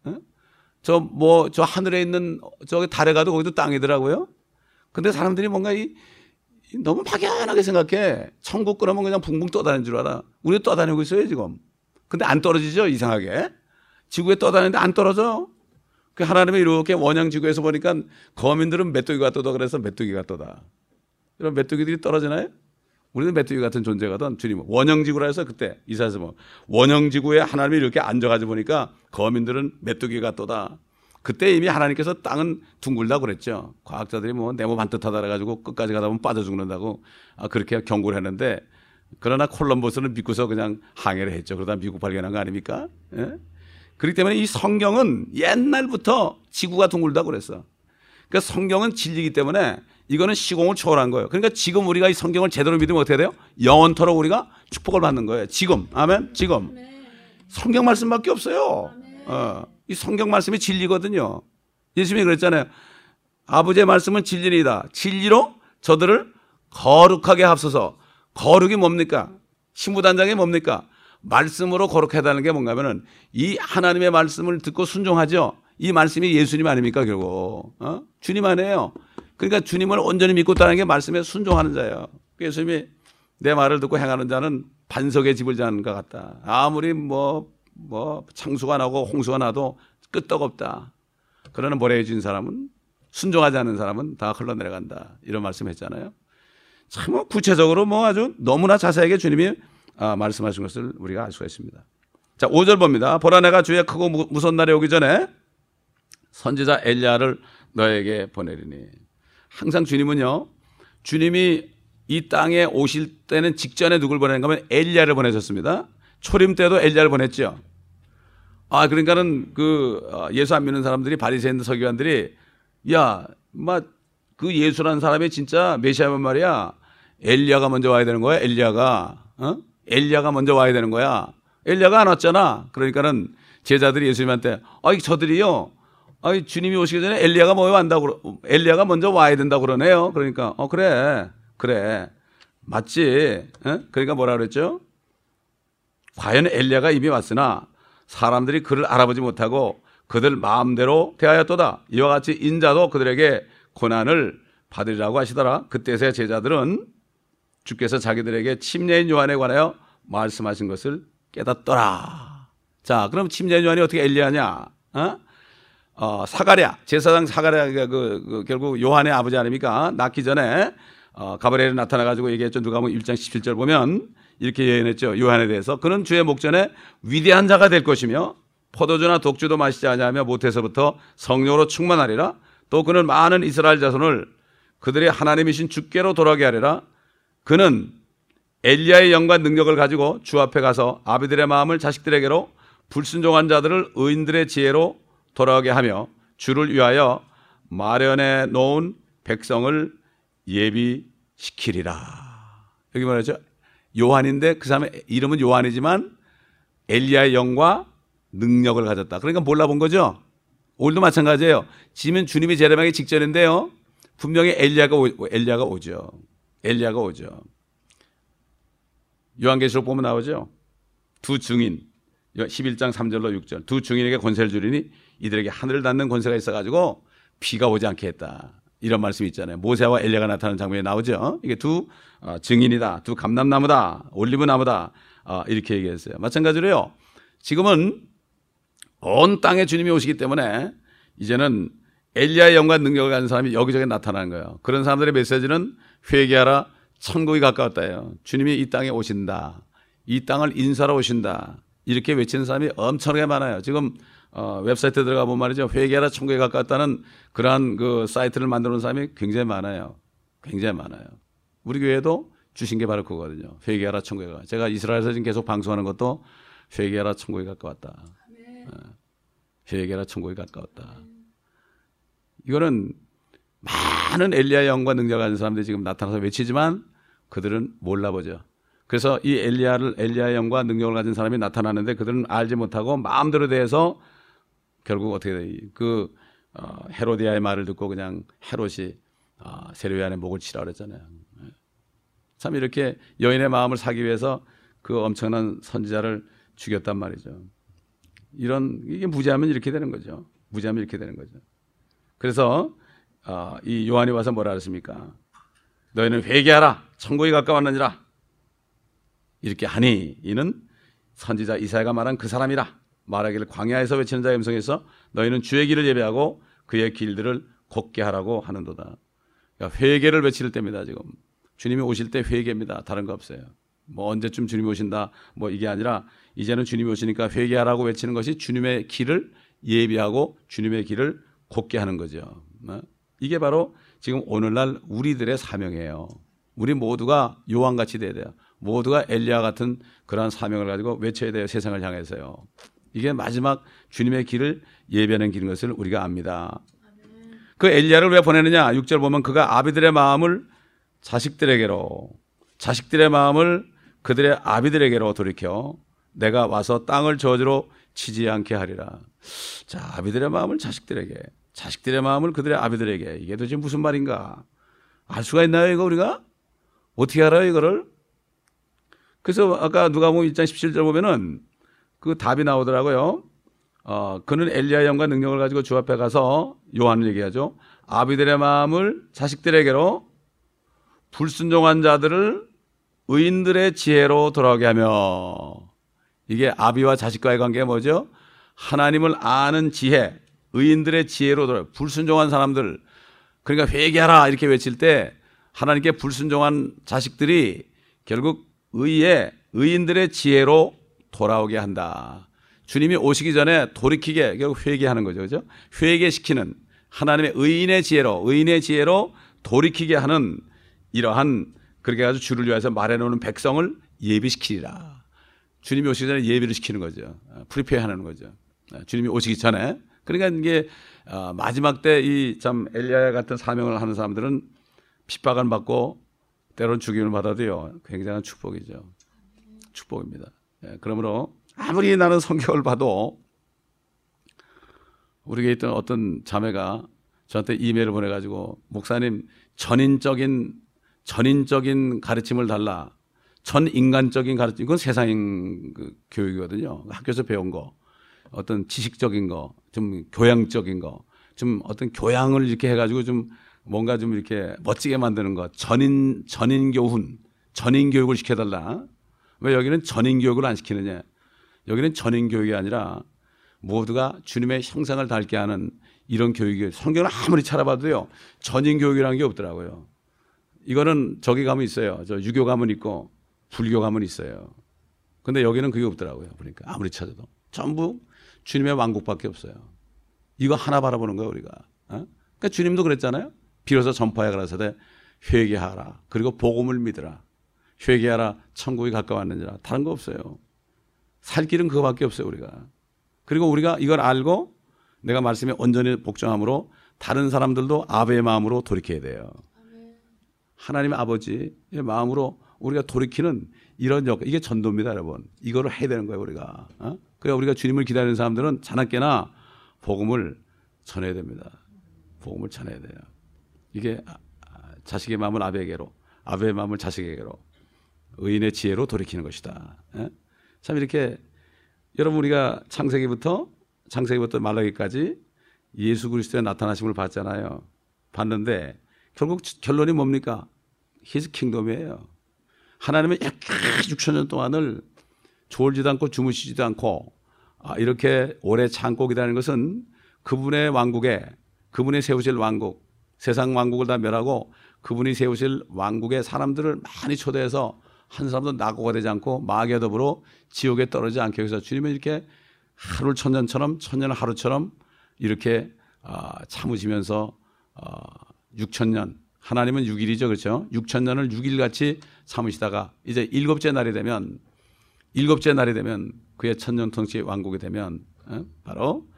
저 뭐 저 하늘에 있는 저기 달에 가도 거기도 땅이더라고요. 근데 사람들이 뭔가 이 너무 막연하게 생각해. 천국 그러면 그냥 붕붕 떠다니는 줄 알아. 우리 떠다니고 있어요 지금. 근데 안 떨어지죠 이상하게. 지구에 떠다니는데 안 떨어져. 그 하나님이 이렇게 원형 지구에서 보니까 거민들은 메뚜기가 떠다 그래서 메뚜기가 떠다. 이런 메뚜기들이 떨어지나요? 우리는 메뚜기 같은 존재거든. 주님은 원형 지구라 해서 그때 이사에서 뭐 원형 지구에 하나님이 이렇게 앉아가지고 보니까 거민들은 메뚜기가 떠다. 그때 이미 하나님께서 땅은 둥글다고 그랬죠. 과학자들이 뭐 네모 반듯하다 그래가지고 끝까지 가다 보면 빠져 죽는다고 아, 그렇게 경고를 했는데 그러나 콜럼버스는 믿고서 그냥 항해를 했죠. 그러다 미국 발견한 거 아닙니까? 예? 그렇기 때문에 이 성경은 옛날부터 지구가 둥글다고 그랬어. 그러니까 성경은 진리이기 때문에 이거는 시공을 초월한 거예요. 그러니까 지금 우리가 이 성경을 제대로 믿으면 어떻게 돼요? 영원토록 우리가 축복을 받는 거예요. 지금. 아멘? 지금. 성경 말씀밖에 없어요. 어, 이 성경 말씀이 진리거든요. 예수님이 그랬잖아요. 아버지의 말씀은 진리이다. 진리로 저들을 거룩하게 합소서. 거룩이 뭡니까? 신부단장이 뭡니까? 말씀으로 거룩하다는 게 뭔가 하면은 이 하나님의 말씀을 듣고 순종하죠. 이 말씀이 예수님 아닙니까 결국. 어? 주님 아니에요. 그러니까 주님을 온전히 믿고 따르는 게 말씀에 순종하는 자예요. 예수님이 내 말을 듣고 행하는 자는 반석에 집을 지은 것 같다. 아무리 뭐, 뭐 창수가 나고 홍수가 나도 끄떡 없다. 그러나 모래해진 사람은 순종하지 않는 사람은 다 흘러내려간다. 이런 말씀했잖아요. 참 구체적으로 뭐 아주 너무나 자세하게 주님이 아, 말씀하신 것을 우리가 알 수가 있습니다. 자, 오 절 봅니다. 보라 내가 주의 크고 무서운 날이 오기 전에 선지자 엘리야를 너에게 보내리니. 항상 주님은요, 주님이 이 땅에 오실 때는 직전에 누굴 보내는가 하면 엘리야를 보내셨습니다. 초림 때도 엘리야를 보냈죠. 아, 그러니까는 그 예수 안 믿는 사람들이 바리새인들 서기관들이 야, 막 그 예수라는 사람이 진짜 메시아면 말이야. 엘리야가 먼저 와야 되는 거야. 엘리야가. 어? 엘리야가 먼저 와야 되는 거야. 엘리야가 안 왔잖아. 그러니까는 제자들이 예수님한테 아이 저들이요. 아이 주님이 오시기 전에 엘리야가 뭐 완다고 엘리야가 먼저 와야 된다고 그러네요. 그러니까 어 그래. 그래. 맞지. 어? 그러니까 뭐라 그랬죠? 과연 엘리야가 이미 왔으나 사람들이 그를 알아보지 못하고 그들 마음대로 대하였도다. 이와 같이 인자도 그들에게 고난을 받으리라고 하시더라. 그때서야 제자들은 주께서 자기들에게 침례인 요한에 관하여 말씀하신 것을 깨닫더라. 자, 그럼 침례인 요한이 어떻게 엘리야냐? 어? 어, 사가랴, 제사장 사가랴가 그, 그 결국 요한의 아버지 아닙니까? 낳기 전에 어, 가브리엘이 나타나가지고 얘기했죠. 누가복음 일 장 십칠 절 보면 이렇게 예언했죠. 요한에 대해서 그는 주의 목전에 위대한 자가 될 것이며 포도주나 독주도 마시지 아니하며 모태에서부터 성령으로 충만하리라. 또 그는 많은 이스라엘 자손을 그들의 하나님이신 주께로 돌아오게 하리라. 그는 엘리야의 영과 능력을 가지고 주 앞에 가서 아비들의 마음을 자식들에게로 불순종한 자들을 의인들의 지혜로 돌아오게 하며 주를 위하여 마련해 놓은 백성을 예비시키리라. 여기 말하죠. 요한인데 그 사람의 이름은 요한이지만 엘리야의 영과 능력을 가졌다. 그러니까 몰라본 거죠. 오늘도 마찬가지예요. 지금 주님이 재림하기 직전인데요. 분명히 엘리야가 오, 엘리야가 오죠. 엘리야가 오죠. 요한계시록 보면 나오죠. 두 증인 십일 장 삼 절로 육 절. 두 증인에게 권세를 주리니 이들에게 하늘을 닫는 권세가 있어가지고 비가 오지 않게 했다. 이런 말씀이 있잖아요. 모세와 엘리야가 나타나는 장면에 나오죠. 이게 두 어, 증인이다. 두 감람나무다. 올리브나무다. 어, 이렇게 얘기했어요. 마찬가지로요. 지금은 온 땅에 주님이 오시기 때문에 이제는 엘리야의 영과 능력을 가진 사람이 여기저기 나타나는 거예요. 그런 사람들의 메시지는 회개하라, 천국이 가까웠다예요. 주님이 이 땅에 오신다. 이 땅을 인사하러 오신다. 이렇게 외치는 사람이 엄청나게 많아요. 지금 어, 웹사이트에 들어가 보면 말이죠. 회개하라, 천국에 가까웠다는 그러한 그 사이트를 만들어 놓은 사람이 굉장히 많아요. 굉장히 많아요. 우리 교회도 주신 게 바로 그거거든요. 회개하라, 천국에 가까웠다. 제가 이스라엘에서 지금 계속 방송하는 것도 회개하라, 천국에 가까웠다. 어, 회개하라, 천국에 가까웠다. 이거는 많은 엘리야의 영과 능력을 가진 사람들이 지금 나타나서 외치지만 그들은 몰라보죠. 그래서 이 엘리야를 엘리야의 영과 능력을 가진 사람이 나타나는데 그들은 알지 못하고 마음대로 대해서 결국 어떻게 돼? 그 어, 헤로디아의 말을 듣고 그냥 헤롯이 어, 세례요한의 목을 치라 그랬잖아요. 참 이렇게 여인의 마음을 사기 위해서 그 엄청난 선지자를 죽였단 말이죠. 이런 이게 무지하면 이렇게 되는 거죠. 무지하면 이렇게 되는 거죠. 그래서 어, 이 요한이 와서 뭐라 그랬습니까? 너희는 회개하라, 천국이 가까웠느니라. 이렇게 하니 이는 선지자 이사야가 말한 그 사람이라. 말하기를 광야에서 외치는 자의 음성에서 너희는 주의 길을 예배하고 그의 길들을 곱게 하라고 하는도다. 그러니까 회개를 외칠 때입니다. 지금 주님이 오실 때 회개입니다. 다른 거 없어요. 뭐 언제쯤 주님이 오신다 뭐 이게 아니라 이제는 주님이 오시니까 회개하라고 외치는 것이 주님의 길을 예비하고 주님의 길을 곱게 하는 거죠. 이게 바로 지금 오늘날 우리들의 사명이에요. 우리 모두가 요한같이 돼야 돼요. 모두가 엘리야 같은 그러한 사명을 가지고 외쳐야 돼요. 세상을 향해서요. 이게 마지막 주님의 길을 예배하는 길인 것을 우리가 압니다. 그 엘리야를 왜 보내느냐? 육 절 보면 그가 아비들의 마음을 자식들에게로, 자식들의 마음을 그들의 아비들에게로 돌이켜 내가 와서 땅을 저주로 치지 않게 하리라. 자, 아비들의 마음을 자식들에게, 자식들의 마음을 그들의 아비들에게. 이게 도대체 무슨 말인가? 알 수가 있나요, 이거 우리가? 어떻게 알아요, 이거를? 그래서 아까 누가복음 일 장 십칠 절 보면은 그 답이 나오더라고요. 어, 그는 엘리야의 영과 능력을 가지고 주 앞에 가서 요한을 얘기하죠. 아비들의 마음을 자식들에게로, 불순종한 자들을 의인들의 지혜로 돌아오게 하며. 이게 아비와 자식과의 관계가 뭐죠? 하나님을 아는 지혜, 의인들의 지혜로 돌아. 불순종한 사람들, 그러니까 회개하라 이렇게 외칠 때 하나님께 불순종한 자식들이 결국 의의 의인들의 지혜로 돌아오게 한다. 주님이 오시기 전에 돌이키게, 결국 회개하는 거죠. 그죠? 회개시키는 하나님의 의인의 지혜로, 의인의 지혜로 돌이키게 하는 이러한, 그렇게 해가지고 주를 위해서 말해놓는 백성을 예비시키리라. 주님이 오시기 전에 예비를 시키는 거죠. 프리페어 하는 거죠. 주님이 오시기 전에. 그러니까 이게 마지막 때 이 참 엘리야 같은 사명을 하는 사람들은 핍박을 받고 때로는 죽임을 받아도요, 굉장한 축복이죠. 축복입니다. 예, 그러므로 아무리 나는 성경을 봐도, 우리가 있던 어떤 자매가 저한테 이메일을 보내가지고 목사님 전인적인 전인적인 가르침을 달라. 전인간적인 가르침, 이건 세상 그 교육이거든요. 학교에서 배운 거, 어떤 지식적인 거, 좀 교양적인 거, 좀 어떤 교양을 이렇게 해가지고 좀 뭔가 좀 이렇게 멋지게 만드는 것, 전인, 전인교훈, 전인교육을 시켜달라. 왜 여기는 전인교육을 안 시키느냐? 여기는 전인교육이 아니라 모두가 주님의 형상을 닮게 하는 이런 교육이에요. 성경을 아무리 찾아봐도요, 전인교육이라는 게 없더라고요. 이거는 저기 가면 있어요. 저 유교 가면 있고, 불교 가면 있어요. 근데 여기는 그게 없더라고요. 보니까 아무리 찾아도. 전부 주님의 왕국밖에 없어요. 이거 하나 바라보는 거예요, 우리가. 어? 그러니까 주님도 그랬잖아요. 비로소 전파에 가라사대 회개하라. 그리고 복음을 믿으라. 회개하라. 천국이 가까웠느니라. 다른 거 없어요. 살 길은 그거밖에 없어요, 우리가. 그리고 우리가 이걸 알고 내가 말씀에 온전히 복종함으로 다른 사람들도 아버지의 마음으로 돌이켜야 돼요. 하나님의 아버지의 마음으로 우리가 돌이키는 이런 역, 이게 전도입니다, 여러분. 이거를 해야 되는 거예요, 우리가. 어? 그러니까 우리가 주님을 기다리는 사람들은 자나깨나 복음을 전해야 됩니다. 복음을 전해야 돼요. 이게 자식의 마음을 아버에게로, 아버의 마음을 자식에게로, 의인의 지혜로 돌이키는 것이다. 에? 참 이렇게 여러분 우리가 창세기부터 창세기부터 말라기까지 예수 그리스도의 나타나심을 봤잖아요. 봤는데 결국 결론이 뭡니까? His kingdom이에요. 하나님은 이렇게 육천 년 동안을 졸지도 않고 주무시지도 않고 이렇게 오래 참고 기다리는 것은 그분의 왕국에, 그분이 세우실 왕국, 세상 왕국을 다 멸하고 그분이 세우실 왕국에 사람들을 많이 초대해서 한 사람도 낙오가 되지 않고 마귀와 더불어 지옥에 떨어지지 않게 해서 주님은 이렇게 하루 천년처럼 천년 하루처럼 이렇게 참으시면서 육천 년, 하나님은 육 일이죠. 그렇죠? 육천 년을 육 일같이 참으시다가 이제 일곱째 날이 되면 일곱째 날이 되면 그의 천년 통치 왕국이 되면 바로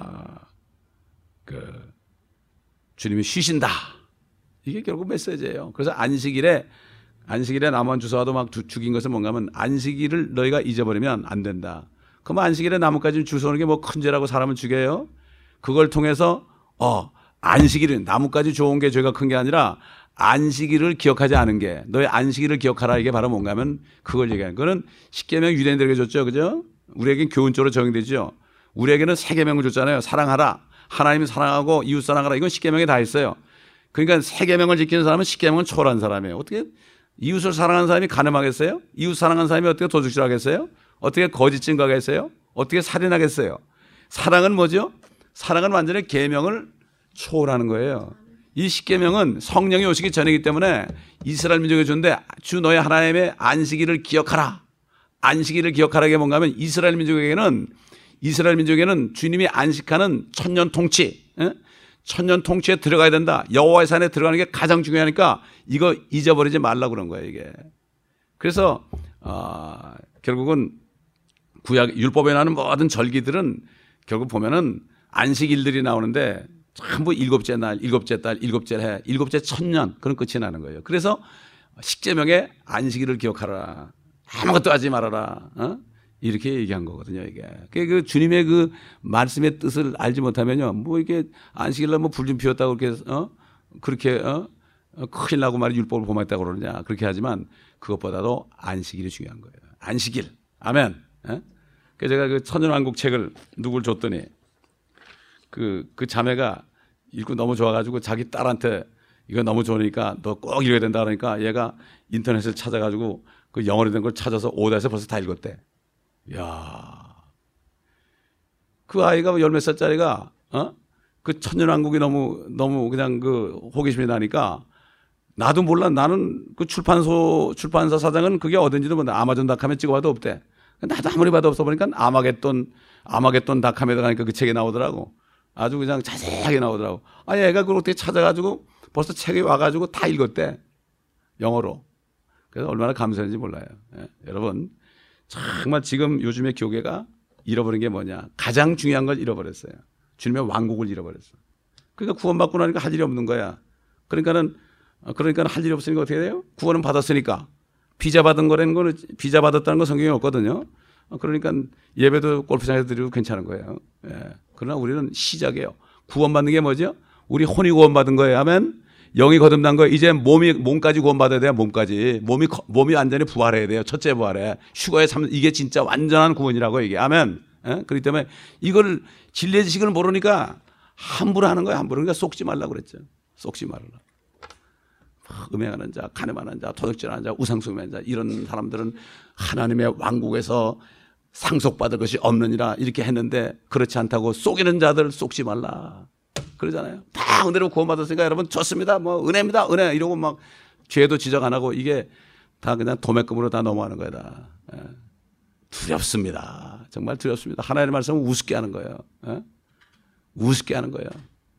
그 주님이 쉬신다. 이게 결국 메시지예요. 그래서 안식일에 안식일에 남은 주사와도 막 죽인 것은 뭔가 하면 안식일을 너희가 잊어버리면 안 된다. 그럼 안식일에 나뭇가지 주워오는 게 뭐 큰 죄라고 사람을 죽여요? 그걸 통해서 어 안식일은 나뭇가지 좋은 게 죄가 큰 게 아니라 안식일을 기억하지 않은 게 너의 안식일을 기억하라 이게 바로 뭔가 하면 그걸 얘기하는 거는 십계명 유대인들에게 줬죠. 그죠? 우리에겐 교훈적으로 적용되죠. 우리에게는 세 계명을 줬잖아요. 사랑하라. 하나님을 사랑하고 이웃 사랑하라. 이건 십계명에 다 있어요. 그러니까 세 계명을 지키는 사람은 십계명을 초월한 사람이에요. 어떻게 이웃을 사랑하는 사람이 가늠하겠어요? 이웃 사랑하는 사람이 어떻게 도둑질하겠어요? 어떻게 거짓 증거하겠어요? 어떻게 살인하겠어요? 사랑은 뭐죠? 사랑은 완전히 계명을 초월하는 거예요. 이 십계명은 성령이 오시기 전이기 때문에 이스라엘 민족에 줬는데 주 너의 하나님의 안식일을 기억하라. 안식일을 기억하라 게 뭔가 하면 이스라엘 민족에게는 이스라엘 민족에게는 주님이 안식하는 천년 통치, 천년 통치에 들어가야 된다. 여호와의 산에 들어가는 게 가장 중요하니까 이거 잊어버리지 말라고 그런 거예요, 이게. 그래서 어, 결국은 구약 율법에 나오는 모든 절기들은 결국 보면은 안식일들이 나오는데 전부 일곱째 날, 일곱째 달, 일곱째 해, 일곱째 천년 그런 끝이 나는 거예요. 그래서 십계명에 안식일을 기억하라. 아무것도 하지 말아라. 어? 이렇게 얘기한 거거든요, 이게. 그 주님의 그 말씀의 뜻을 알지 못하면요, 뭐 이게 안식일날 뭐 불 좀 피웠다고 그렇게, 어? 그렇게, 어? 큰일 나고 말이 율법을 범했다고 그러느냐. 그렇게 하지만 그것보다도 안식일이 중요한 거예요. 안식일. 아멘. 예? 그래서 제가 그 천년왕국 책을 누굴 줬더니 그, 그 자매가 읽고 너무 좋아가지고 자기 딸한테 이거 너무 좋으니까 너 꼭 읽어야 된다 그러니까 얘가 인터넷을 찾아가지고 그 영어로 된 걸 찾아서 오다에서 벌써 다 읽었대. 이야. 그 아이가 열 몇 살짜리가, 어? 그 천년왕국이 너무, 너무 그냥 그 호기심이 나니까 나도 몰라. 나는 그 출판소, 출판사 사장은 그게 어딘지도 몰라. 아마존닷컴에 찍어봐도 없대. 나도 아무리 봐도 없어 보니까 아마겟돈, 아마겟돈닷컴에 들어가니까 그 책이 나오더라고. 아주 그냥 자세하게 나오더라고. 아니, 애가 그걸 어떻게 찾아가지고 벌써 책이 와가지고 다 읽었대. 영어로. 그래서 얼마나 감사한지 몰라요. 예. 여러분, 정말 지금 요즘의 교회가 잃어버린 게 뭐냐. 가장 중요한 걸 잃어버렸어요. 주님의 왕국을 잃어버렸어. 그러니까 구원받고 나니까 할 일이 없는 거야. 그러니까는, 그러니까 할 일이 없으니까 어떻게 돼요? 구원은 받았으니까. 비자 받은 거라는 거는, 비자 받았다는 건 성경에 없거든요. 그러니까 예배도 골프장에서 드리고 괜찮은 거예요. 예. 그러나 우리는 시작이에요. 구원받는 게 뭐죠? 우리 혼이 구원받은 거예요. 하면 영이 거듭난 거예요. 이제 몸이, 몸까지 구원받아야 돼요. 몸까지. 몸이, 몸이 완전히 부활해야 돼요. 첫째 부활해. 휴거의 삶, 이게 진짜 완전한 구원이라고 이게. 아멘. 예? 그렇기 때문에 이걸 진리의 지식을 모르니까 함부로 하는 거예요. 함부로. 그러니까 속지 말라고 그랬죠. 속지 말라. 음행하는 자, 간음하는 자, 도둑질하는 자, 우상숭배하는 자, 이런 사람들은 하나님의 왕국에서 상속받을 것이 없느니라 이렇게 했는데 그렇지 않다고 속이는 자들 속지 말라. 그러잖아요. 다 은혜로 구원받았으니까 여러분 좋습니다. 뭐 은혜입니다. 은혜 이러고 막 죄도 지적 안 하고 이게 다 그냥 도매금으로 다 넘어가는 거야. 다. 예. 두렵습니다. 정말 두렵습니다. 하나님의 말씀은 우습게 하는 거예요. 예? 우습게 하는 거예요.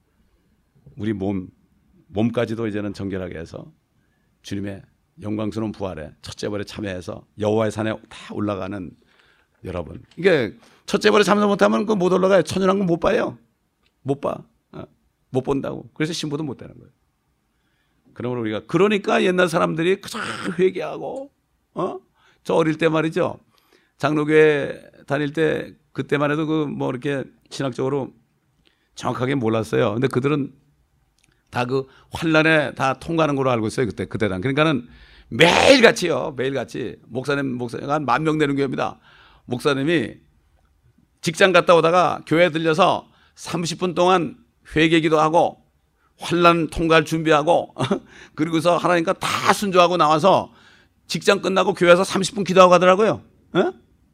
우리 몸, 몸까지도 이제는 정결하게 해서 주님의 영광스러운 부활에 첫째 벌에 참여해서 여호와의 산에 다 올라가는 여러분. 이게 첫째 벌에 참여 못하면 그 못 올라가요. 천연왕국 못 봐요. 못 봐. 어? 못 본다고. 그래서 신부도 못 되는 거예요. 그러므로 우리가 그러니까 옛날 사람들이 그저 회개하고 어? 저 어릴 때 말이죠. 장로교회 다닐 때 그때만 해도 그 뭐 이렇게 신학적으로 정확하게 몰랐어요. 근데 그들은 다 그 환란에 다 통과하는 걸로 알고 있어요. 그때 그때당. 그러니까는 매일 같이요. 매일 같이 목사님 목사님 한 만 명 되는 교회입니다. 목사님이 직장 갔다 오다가 교회 들려서 삼십 분 동안 회개기도 하고 환난 통과할 준비하고 그리고서 하나님과 다 순종하고 나와서 직장 끝나고 교회에서 삼십 분 기도하고 가더라고요. 어?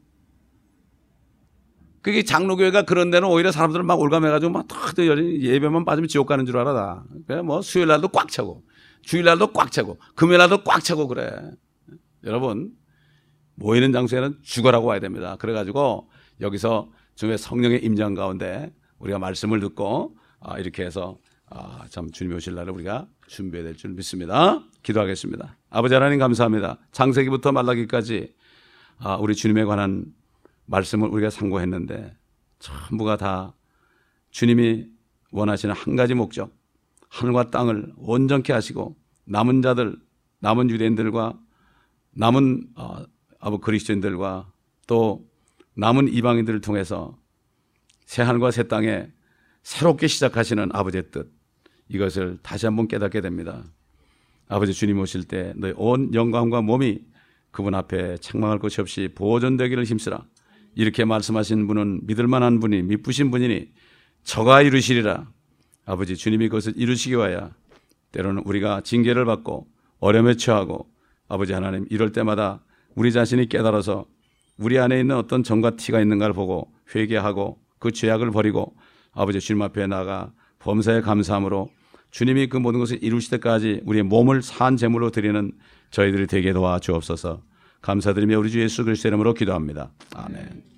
그게 장로교회가 그런 데는 오히려 사람들을 막 올감해가지고 막 탁 예배만 빠지면 지옥 가는 줄 알아. 그래 뭐 수요일 날도 꽉 차고 주일 날도 꽉 차고 금요일 날도 꽉 차고 그래. 여러분 모이는 장소에는 죽어라고 와야 됩니다. 그래가지고 여기서 주님의 성령의 임장 가운데 우리가 말씀을 듣고 아, 이렇게 해서 아, 참 주님이 오실 날을 우리가 준비해야 될 줄 믿습니다. 기도하겠습니다. 아버지 하나님 감사합니다. 창세기부터 말라기까지 아, 우리 주님에 관한 말씀을 우리가 상고했는데 전부가 다 주님이 원하시는 한 가지 목적, 하늘과 땅을 온전케 하시고 남은 자들, 남은 유대인들과 남은 어, 아버 그리스도인들과 또 남은 이방인들을 통해서 새 하늘과 새 땅에 새롭게 시작하시는 아버지의 뜻, 이것을 다시 한번 깨닫게 됩니다. 아버지 주님 오실 때 너희 온 영광과 몸이 그분 앞에 책망할 것이 없이 보존되기를 힘쓰라. 이렇게 말씀하신 분은 믿을 만한 분이 미쁘신 분이니 저가 이루시리라. 아버지 주님이 그것을 이루시기 위하여 때로는 우리가 징계를 받고 어려움에 처하고 아버지 하나님 이럴 때마다 우리 자신이 깨달아서 우리 안에 있는 어떤 정과 티가 있는가를 보고 회개하고 그 죄악을 버리고 아버지 주님 앞에 나가 범사에 감사함으로 주님이 그 모든 것을 이루실 때까지 우리의 몸을 산 제물로 드리는 저희들이 되게 도와 주옵소서. 감사드리며 우리 주 예수 그리스도의 이름으로 기도합니다. 아멘.